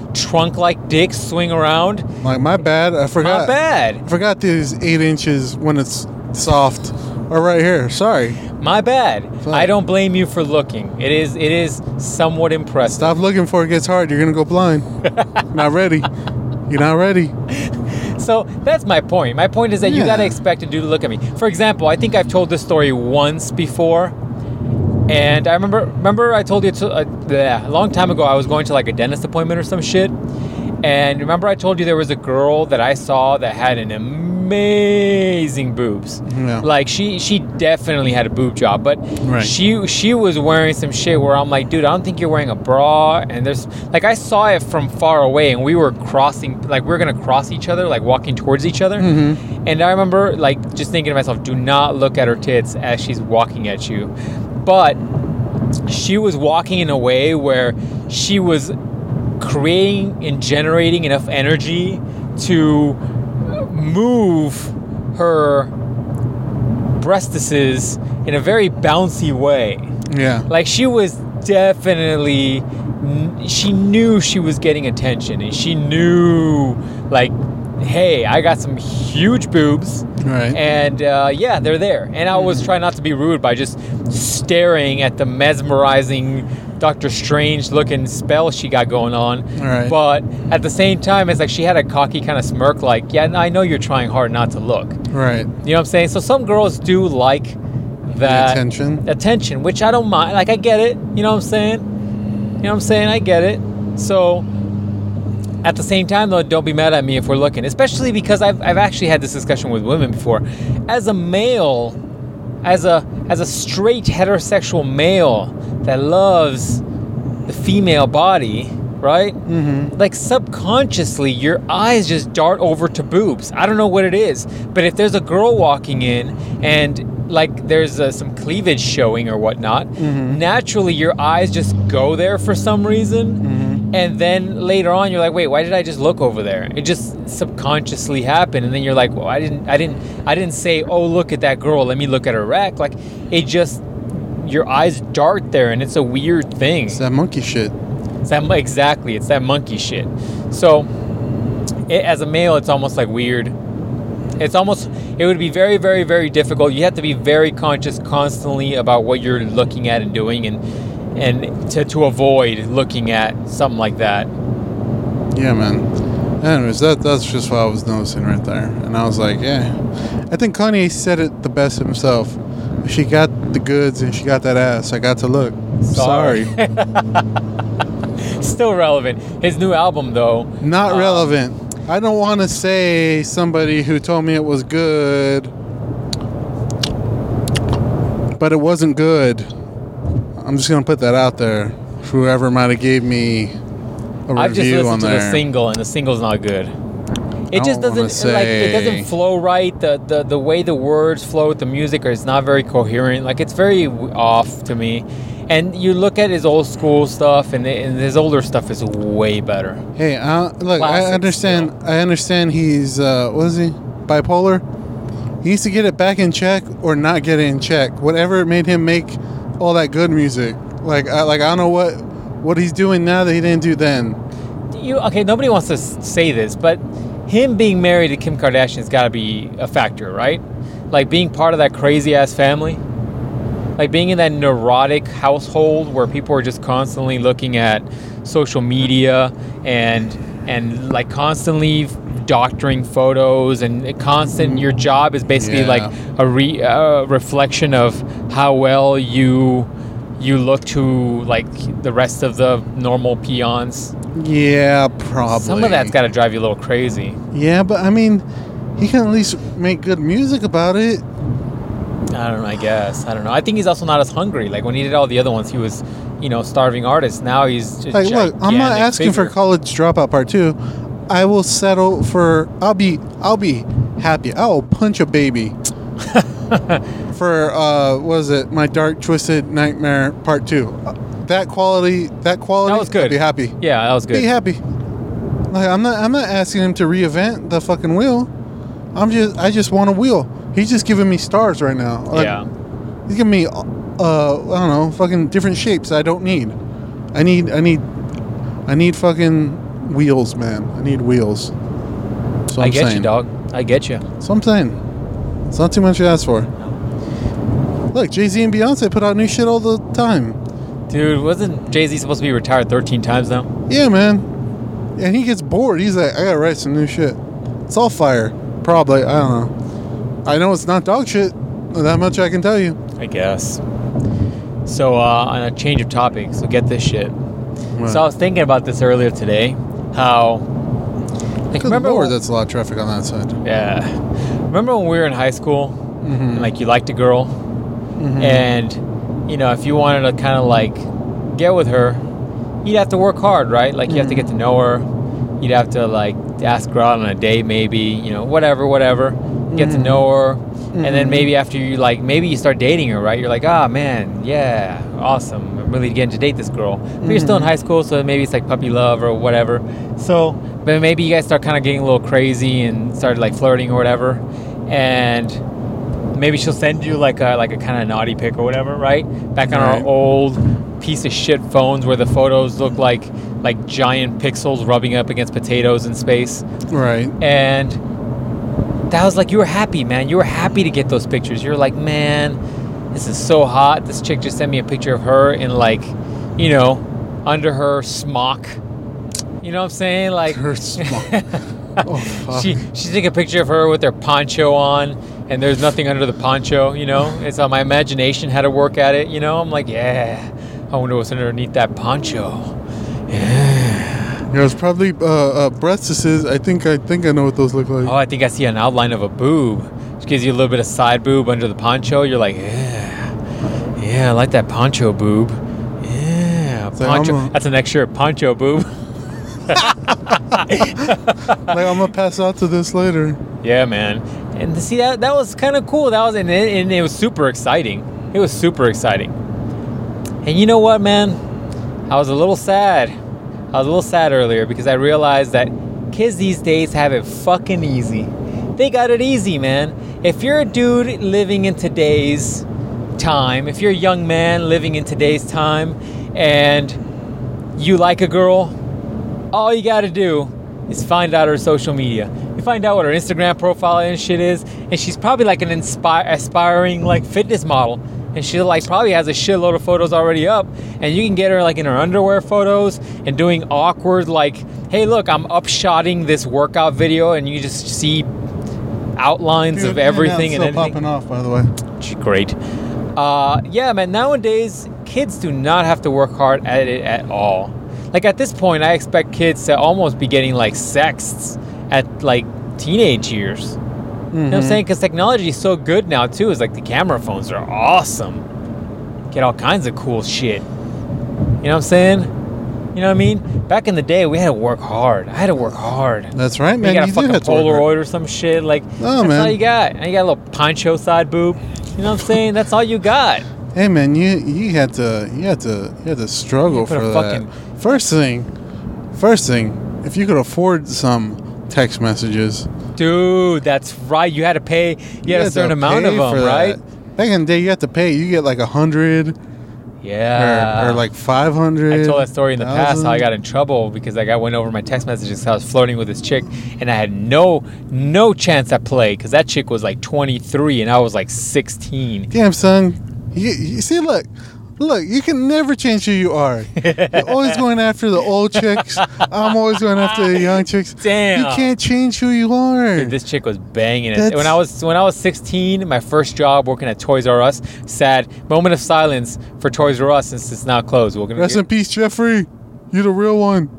trunk-like dicks swing around. Like, my bad. I forgot. Not bad. I forgot these eight inches when it's soft are right here. Sorry. My bad. Fuck. I don't blame you for looking. It is it is somewhat impressive. Stop looking before it gets hard. You're going to go blind. Not ready. You're not ready. So that's my point. My point is that you Yeah. got to expect a dude to look at me. For example, I think I've told this story once before. And I remember, remember I told you to, uh, bleh, a long time ago I was going to like a dentist appointment or some shit. And remember I told you there was a girl that I saw that had an amazing boobs. Yeah. Like she she definitely had a boob job, but Right. she she was wearing some shit where I'm like, dude, I don't think you're wearing a bra. And there's like I saw it from far away, and we were crossing, like we were gonna cross each other, like walking towards each other. Mm-hmm. And I remember like just thinking to myself, do not look at her tits as she's walking at you. But she was walking in a way where she was creating and generating enough energy to move her breastises in a very bouncy way. Yeah. Like she was definitely, she knew she was getting attention, and she knew like, hey, I got some huge boobs. Right. And uh, yeah, they're there. And I was trying not to be rude by just staring at the mesmerizing Doctor Strange looking spell she got going on. Right. But at the same time, it's like she had a cocky kind of smirk like, yeah, I know you're trying hard not to look. Right. You know what I'm saying? So some girls do like that attention. attention, which I don't mind. Like I get it. You know what I'm saying? You know what I'm saying? I get it. So at the same time, though, don't be mad at me if we're looking, especially because I've I've actually had this discussion with women before. As a male, as a as a straight heterosexual male that loves the female body, right? Mm-hmm. Like subconsciously, your eyes just dart over to boobs. I don't know what it is, but if there's a girl walking in and like there's uh, some cleavage showing or whatnot, Mm-hmm. naturally your eyes just go there for some reason. Mm-hmm. And then later on, you're like, wait, why did I just look over there? It just subconsciously happened, and then you're like, well, I didn't, I didn't, I didn't say, oh, look at that girl. Let me look at her rack. Like, it just, your eyes dart there, and it's a weird thing. It's that monkey shit. It's that exactly, it's that monkey shit. So, it, as a male, it's almost like weird. It's almost, it would be very, very, very difficult. You have to be very conscious constantly about what you're looking at and doing, and. And to, to avoid looking at something like that. Yeah, man. Anyways, that that's just what I was noticing right there. And I was like, yeah. I think Kanye said it the best himself. She got the goods and she got that ass. I got to look. Sorry. Sorry. Still relevant. His new album, though. Not um, relevant. I don't want to say somebody who told me it was good, but it wasn't good. I'm just going to put that out there. Whoever might have gave me a I've just review listened on to there. the single, and the single's not good. It I just don't wanna doesn't like it say- doesn't flow right. The, the the way the words flow with the music is not very coherent. Like it's very w- off to me. And you look at his old school stuff, and, and his older stuff is way better. Hey, uh, look, Classic I understand. still. I understand he's uh, what is he? Bipolar. He needs to get it back in check or not get it in check. Whatever made him make all that good music. Like, I, like I don't know what what he's doing now that he didn't do then. You okay? Nobody wants to s- say this, but him being married to Kim Kardashian's got to be a factor, right? Like being part of that crazy ass family, like being in that neurotic household where people are just constantly looking at social media and and like constantly doctoring photos and constant. Your job is basically Yeah. like a re, uh, reflection of how well you. You look to like the rest of the normal peons. Yeah, probably. Some of that's got to drive you a little crazy. Yeah, but I mean, he can at least make good music about it. I don't know. I guess I don't know. I think he's also not as hungry. Like when he did all the other ones, he was, you know, starving artist. Now he's just Like, look, I'm not gigantic asking for figure. College Dropout Part Two. I will settle for. I'll be. I'll be happy. I will punch a baby. For uh, what was it? My Dark Twisted Nightmare Part Two. Uh, that quality. That quality. That was good. I'd be happy. Yeah, that was good. Be happy. Like I'm not. I'm not asking him to reinvent the fucking wheel. I'm just. I just want a wheel. He's just giving me stars right now. Like, yeah. He's giving me. Uh, I don't know. Fucking different shapes I don't need. I need. I need. I need fucking wheels, man. I need wheels. So I I'm get saying. you, dog. I get you. So I'm saying. It's not too much to ask for. Look, Jay-Z and Beyonce put out new shit all the time. Dude, wasn't Jay-Z supposed to be retired thirteen times now? Yeah, man. And he gets bored. He's like, I gotta write some new shit. It's all fire. Probably. I don't know. I know it's not dog shit. That much I can tell you. I guess. So, uh, on a change of topic, so get this shit. What? So I was thinking about this earlier today. How... Like, Good remember Lord, when- that's a lot of traffic on that side. Yeah. Remember when we were in high school? Mm-hmm. And, like, you liked a girl? Mm-hmm. And, you know, if you wanted to kind of, like, get with her, you'd have to work hard, right? Like, you have to get to know her. You'd have to, like, ask her out on a date, maybe, you know, whatever, whatever. Get to Mhm. know her. And then Mhm. maybe after you, like, maybe you start dating her, right? You're like, ah, man, yeah, awesome. I'm really getting to date this girl. But you're still in Mhm. high school, so maybe it's like puppy love or whatever. So, but maybe you guys start kind of getting a little crazy and started, like, flirting or whatever. And maybe she'll send you, like, a, like a kind of naughty pic or whatever, right? Back on Right. our old piece of shit phones where the photos look like, like giant pixels rubbing up against potatoes in space. Right. And that was like, you were happy, man. You were happy to get those pictures. You were like, man, this is so hot. This chick just sent me a picture of her in, like, you know, under her smock. You know what I'm saying? Like, Her smock. Oh, fuck. she she took a picture of her with her poncho on, and there's nothing under the poncho. You know, it's how my imagination had to work at it. You know, I'm like, yeah, I wonder what's underneath that poncho. Yeah. There's probably uh, uh, breasts. I think I think I know what those look like. Oh, I think I see an outline of a boob. Which gives you a little bit of side boob under the poncho. You're like, yeah, yeah, I like that poncho boob. Yeah, So poncho. I'm a- That's the next shirt, poncho boob. Like, I'm gonna pass out to this later. Yeah, man. And to see that that was kind of cool. That was and it, and it was super exciting. It was super exciting. And you know what, man? I was a little sad. I was a little sad earlier because I realized that kids these days have it fucking easy. They got it easy, man. If you're a dude living in today's time, if you're a young man living in today's time and you like a girl, all you gotta do is find out her social media. You find out what her Instagram profile and shit is, and she's probably like an inspire, aspiring like fitness model, and she like probably has a shitload of photos already up, and you can get her like in her underwear photos and doing awkward like, hey look, I'm upshotting this workout video, and you just see outlines Dude, of everything yeah, and it's still anything. popping off, by the way. Great. Uh, yeah, man. Nowadays, kids do not have to work hard at it at all. Like at this point, I expect kids to almost be getting like sexts at like teenage years. You know what I'm saying? Because technology is so good now too. It's like the camera phones are awesome. Get all kinds of cool shit. You know what I'm saying? You know what I mean? Back in the day, we had to work hard. I had to work hard. That's right, You man. got a You, fucking did have to work hard. Polaroid or some shit. Like, No, that's man. all you got. And you got a little poncho side boob. You know what I'm saying? That's all you got. Hey, man, you you had to you had to you had to struggle You put for a that. fucking- First thing, first thing, if you could afford some text messages, Dude, that's right. You had to pay. You, had a had certain to amount of pay them, for right? that. Back in the day, you had to pay. You get like a hundred Yeah. or, or like five hundred. I told that story in the past how I got in trouble because like I went over my text messages 'cause I was flirting with this chick and I had no no chance at play because that chick was like twenty-three and I was like sixteen. Damn, son. You, you see, look, look. You can never change who you are. You're always going after the old chicks. I'm always going after the young chicks. Damn. You can't change who you are. Dude, this chick was banging it. That's- When I was when I was sixteen, my first job working at Toys R Us. Sad moment of silence for Toys R Us since it's now closed. We're gonna Rest in peace, Jeffrey. You're the real one.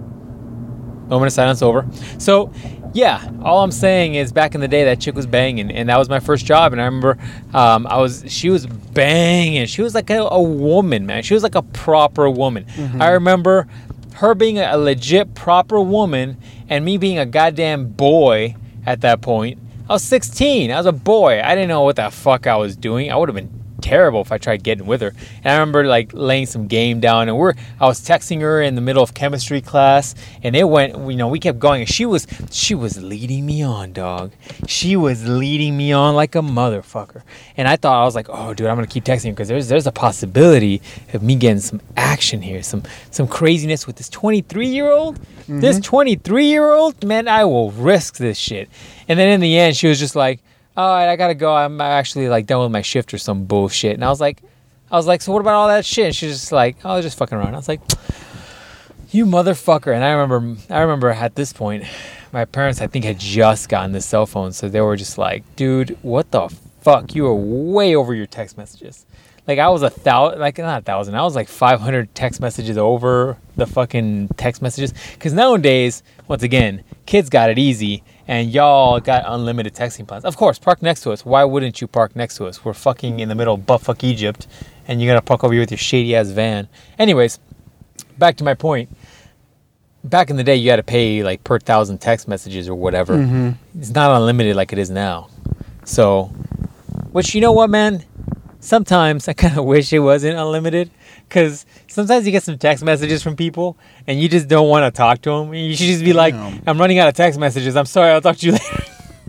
Moment of silence over. So, yeah, all I'm saying is back in the day that chick was banging, and that was my first job. And I remember um, I was she was banging. She was like a, a woman, man. She was like a proper woman. I remember her being a legit proper woman, and me being a goddamn boy at that point. I was sixteen. I was a boy. I didn't know what the fuck I was doing. I would have been terrible if I tried getting with her. And I remember like laying some game down, and we're I was texting her in the middle of chemistry class, and it went, you know, we kept going, and she was she was leading me on, dog. She was leading me on like a motherfucker. And I thought, I was like, oh, dude, I'm gonna keep texting her because there's there's a possibility of me getting some action here, some some craziness with this twenty-three year old. Mm-hmm. This twenty-three year old, man, I will risk this shit. And then in the end, she was just like, all right, I gotta go. I'm actually like done with my shift or some bullshit. And I was like, I was like, so what about all that shit? And she's just like, oh, I was just fucking around. I was like, you motherfucker. And I remember, I remember at this point, my parents, I think, had just gotten this cell phone. So they were just like, dude, what the fuck? You are way over your text messages. Like I was a thousand, like not a thousand. I was like five hundred text messages over the fucking text messages. Because nowadays, once again, kids got it easy. And y'all got unlimited texting plans. Of course, park next to us. Why wouldn't you park next to us? We're fucking in the middle of buttfuck Egypt, and you're gonna park over here with your shady ass van. Anyways, back to my point. Back in the day, you had to pay like per thousand text messages or whatever. Mm-hmm. It's not unlimited like it is now. So, which, you know what, man? Sometimes I kind of wish it wasn't unlimited, because sometimes you get some text messages from people and you just don't want to talk to them. You should just be like, Damn. I'm running out of text messages. I'm sorry. I'll talk to you later.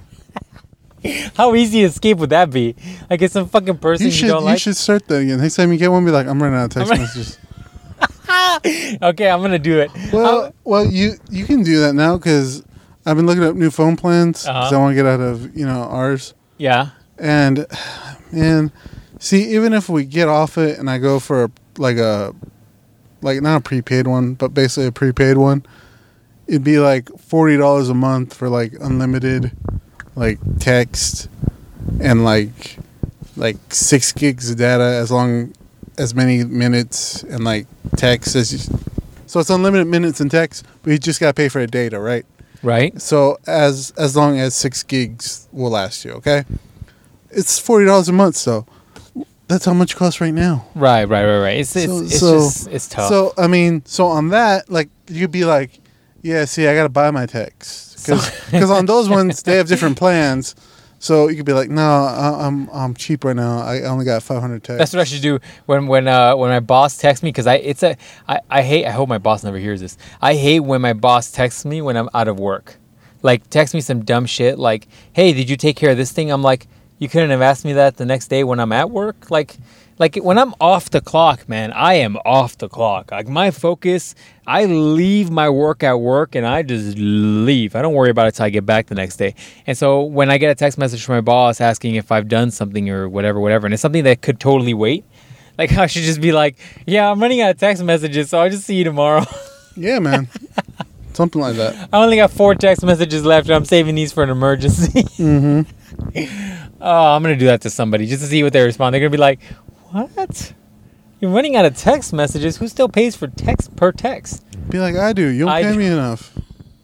How easy to escape would that be? Like, it's some fucking person you, should, you don't you like. You should start that again. Next time you get one, be like, I'm running out of text run- messages. Okay, I'm going to do it. Well, I'll- well, you, you can do that now, because I've been looking up new phone plans because uh-huh. I want to get out of, you know, ours. Yeah. And, man... See, even if we get off it and I go for a, like a, like not a prepaid one, but basically a prepaid one, it'd be like forty dollars a month for like unlimited, like text and like, like six gigs of data as long as many minutes and like text as you, so it's unlimited minutes and text, but you just got to pay for the data, right? Right. So as, as long as six gigs will last you, okay? It's forty dollars a month, so. That's how much it costs right now. Right, right, right, right. It's so, it's, it's so, just it's tough. So I mean, so on that, like you'd be like, yeah, see, I gotta buy my text because on those ones they have different plans. So you could be like, no, I, I'm I'm cheap right now. I only got five hundred texts. That's what I should do when when uh, when my boss texts me, because I it's a I, I hate I hope my boss never hears this. I hate when my boss texts me when I'm out of work. Like text me some dumb shit like, hey, did you take care of this thing? I'm like, you couldn't have asked me that the next day when I'm at work? Like, like when I'm off the clock, man, I am off the clock. Like my focus, I leave my work at work and I just leave. I don't worry about it till I get back the next day. And so when I get a text message from my boss asking if I've done something or whatever, whatever, and it's something that could totally wait, like I should just be like, yeah, I'm running out of text messages, so I'll just see you tomorrow. Yeah, man. Something like that. I only got four text messages left and I'm saving these for an emergency. Mm-hmm. Oh, I'm going to do that to somebody just to see what they respond. They're going to be like, what? You're running out of text messages? Who still pays for text per text? Be like, I do. You don't I pay do. me enough.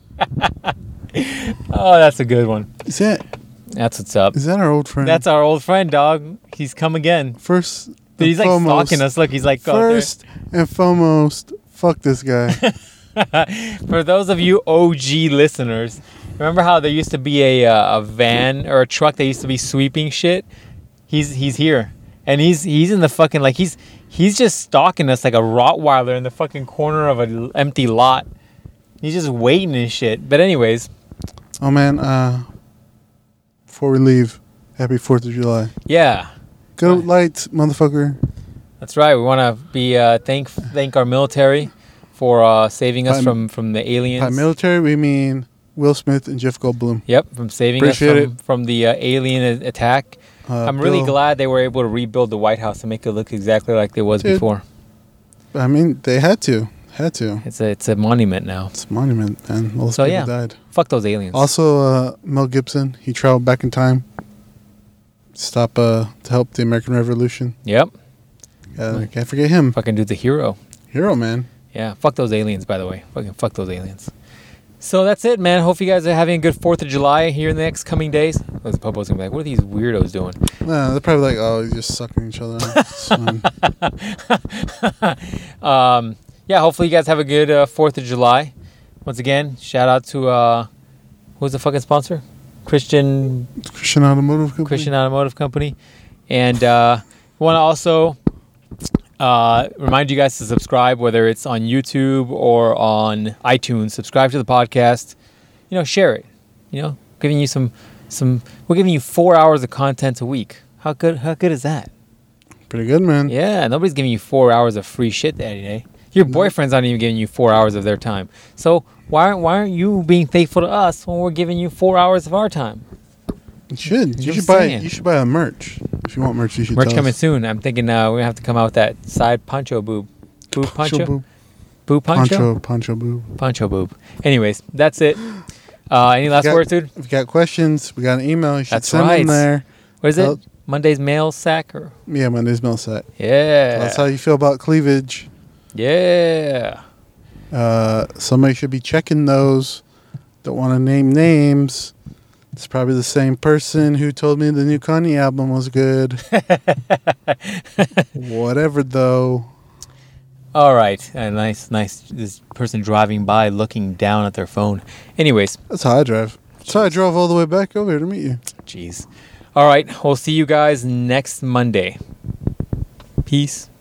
Oh, that's a good one. Is that? That's what's up. Is that our old friend? That's our old friend, dog. He's come again. First Dude, he's like foremost, stalking us. Look, he's like, first and foremost, fuck this guy. For those of you O G listeners, remember how there used to be a uh, a van or a truck that used to be sweeping shit? He's he's here, and he's he's in the fucking like he's he's just stalking us like a Rottweiler in the fucking corner of an empty lot. He's just waiting and shit. But anyways, oh man, uh, before we leave, happy Fourth of July. Yeah, go lights, motherfucker. That's right. We want to be uh, thank thank our military for uh, saving us by, from, from the aliens. By military, we mean Will Smith and Jeff Goldblum. Yep, from saving Appreciate us from, from the uh, alien attack. Uh, I'm really Bill, glad they were able to rebuild the White House and make it look exactly like it was dude, before. I mean, they had to. Had to. It's a it's a monument now. It's a monument, man. Most so, people yeah, died. Fuck those aliens. Also, uh, Mel Gibson, he traveled back in time. Stop uh, to help the American Revolution. Yep. Uh, can't forget him. Fucking dude's a hero. Hero, man. Yeah, fuck those aliens, by the way. Fucking fuck those aliens. So that's it, man. Hope you guys are having a good fourth of July here in the next coming days. The Popo's going to be like, what are these weirdos doing? No, they're probably like, oh, you're just sucking each other out. um, yeah, hopefully you guys have a good uh, fourth of July. Once again, shout out to, uh, who's the fucking sponsor? Christian... Christian Automotive Company. Christian Automotive Company. And... Uh, Want to also uh, remind you guys to subscribe, whether it's on YouTube or on iTunes. Subscribe to the podcast. You know, share it. You know, giving you some some. We're giving you four hours of content a week. How good? How good is that? Pretty good, man. Yeah, nobody's giving you four hours of free shit every day. Your boyfriend's not even giving you four hours of their time. So why aren't why aren't you being faithful to us when we're giving you four hours of our time? You should. You You're should buy. saying. You should buy a merch. If you want merch, you should. Merch tell coming us. soon. I'm thinking uh, we're gonna have to come out with that side poncho boob. Boob poncho? Boob. Boob poncho? Poncho. Poncho boob. Poncho boob. Anyways, that's it. Uh, any last got- words, dude? If you got questions, we got an email. You should That's send right. them there. What is it? Tell- Monday's mail sack? Or? Yeah, Monday's mail set. Yeah. That's how you feel about cleavage. Yeah. Uh, somebody should be checking those. Don't want to name names. It's probably the same person who told me the new Kanye album was good. Whatever, though. All right. Uh, nice, nice. This person driving by looking down at their phone. Anyways, That's how I drive. That's how I drove all the way back over here to meet you. jeez. All right. We'll see you guys next Monday. Peace.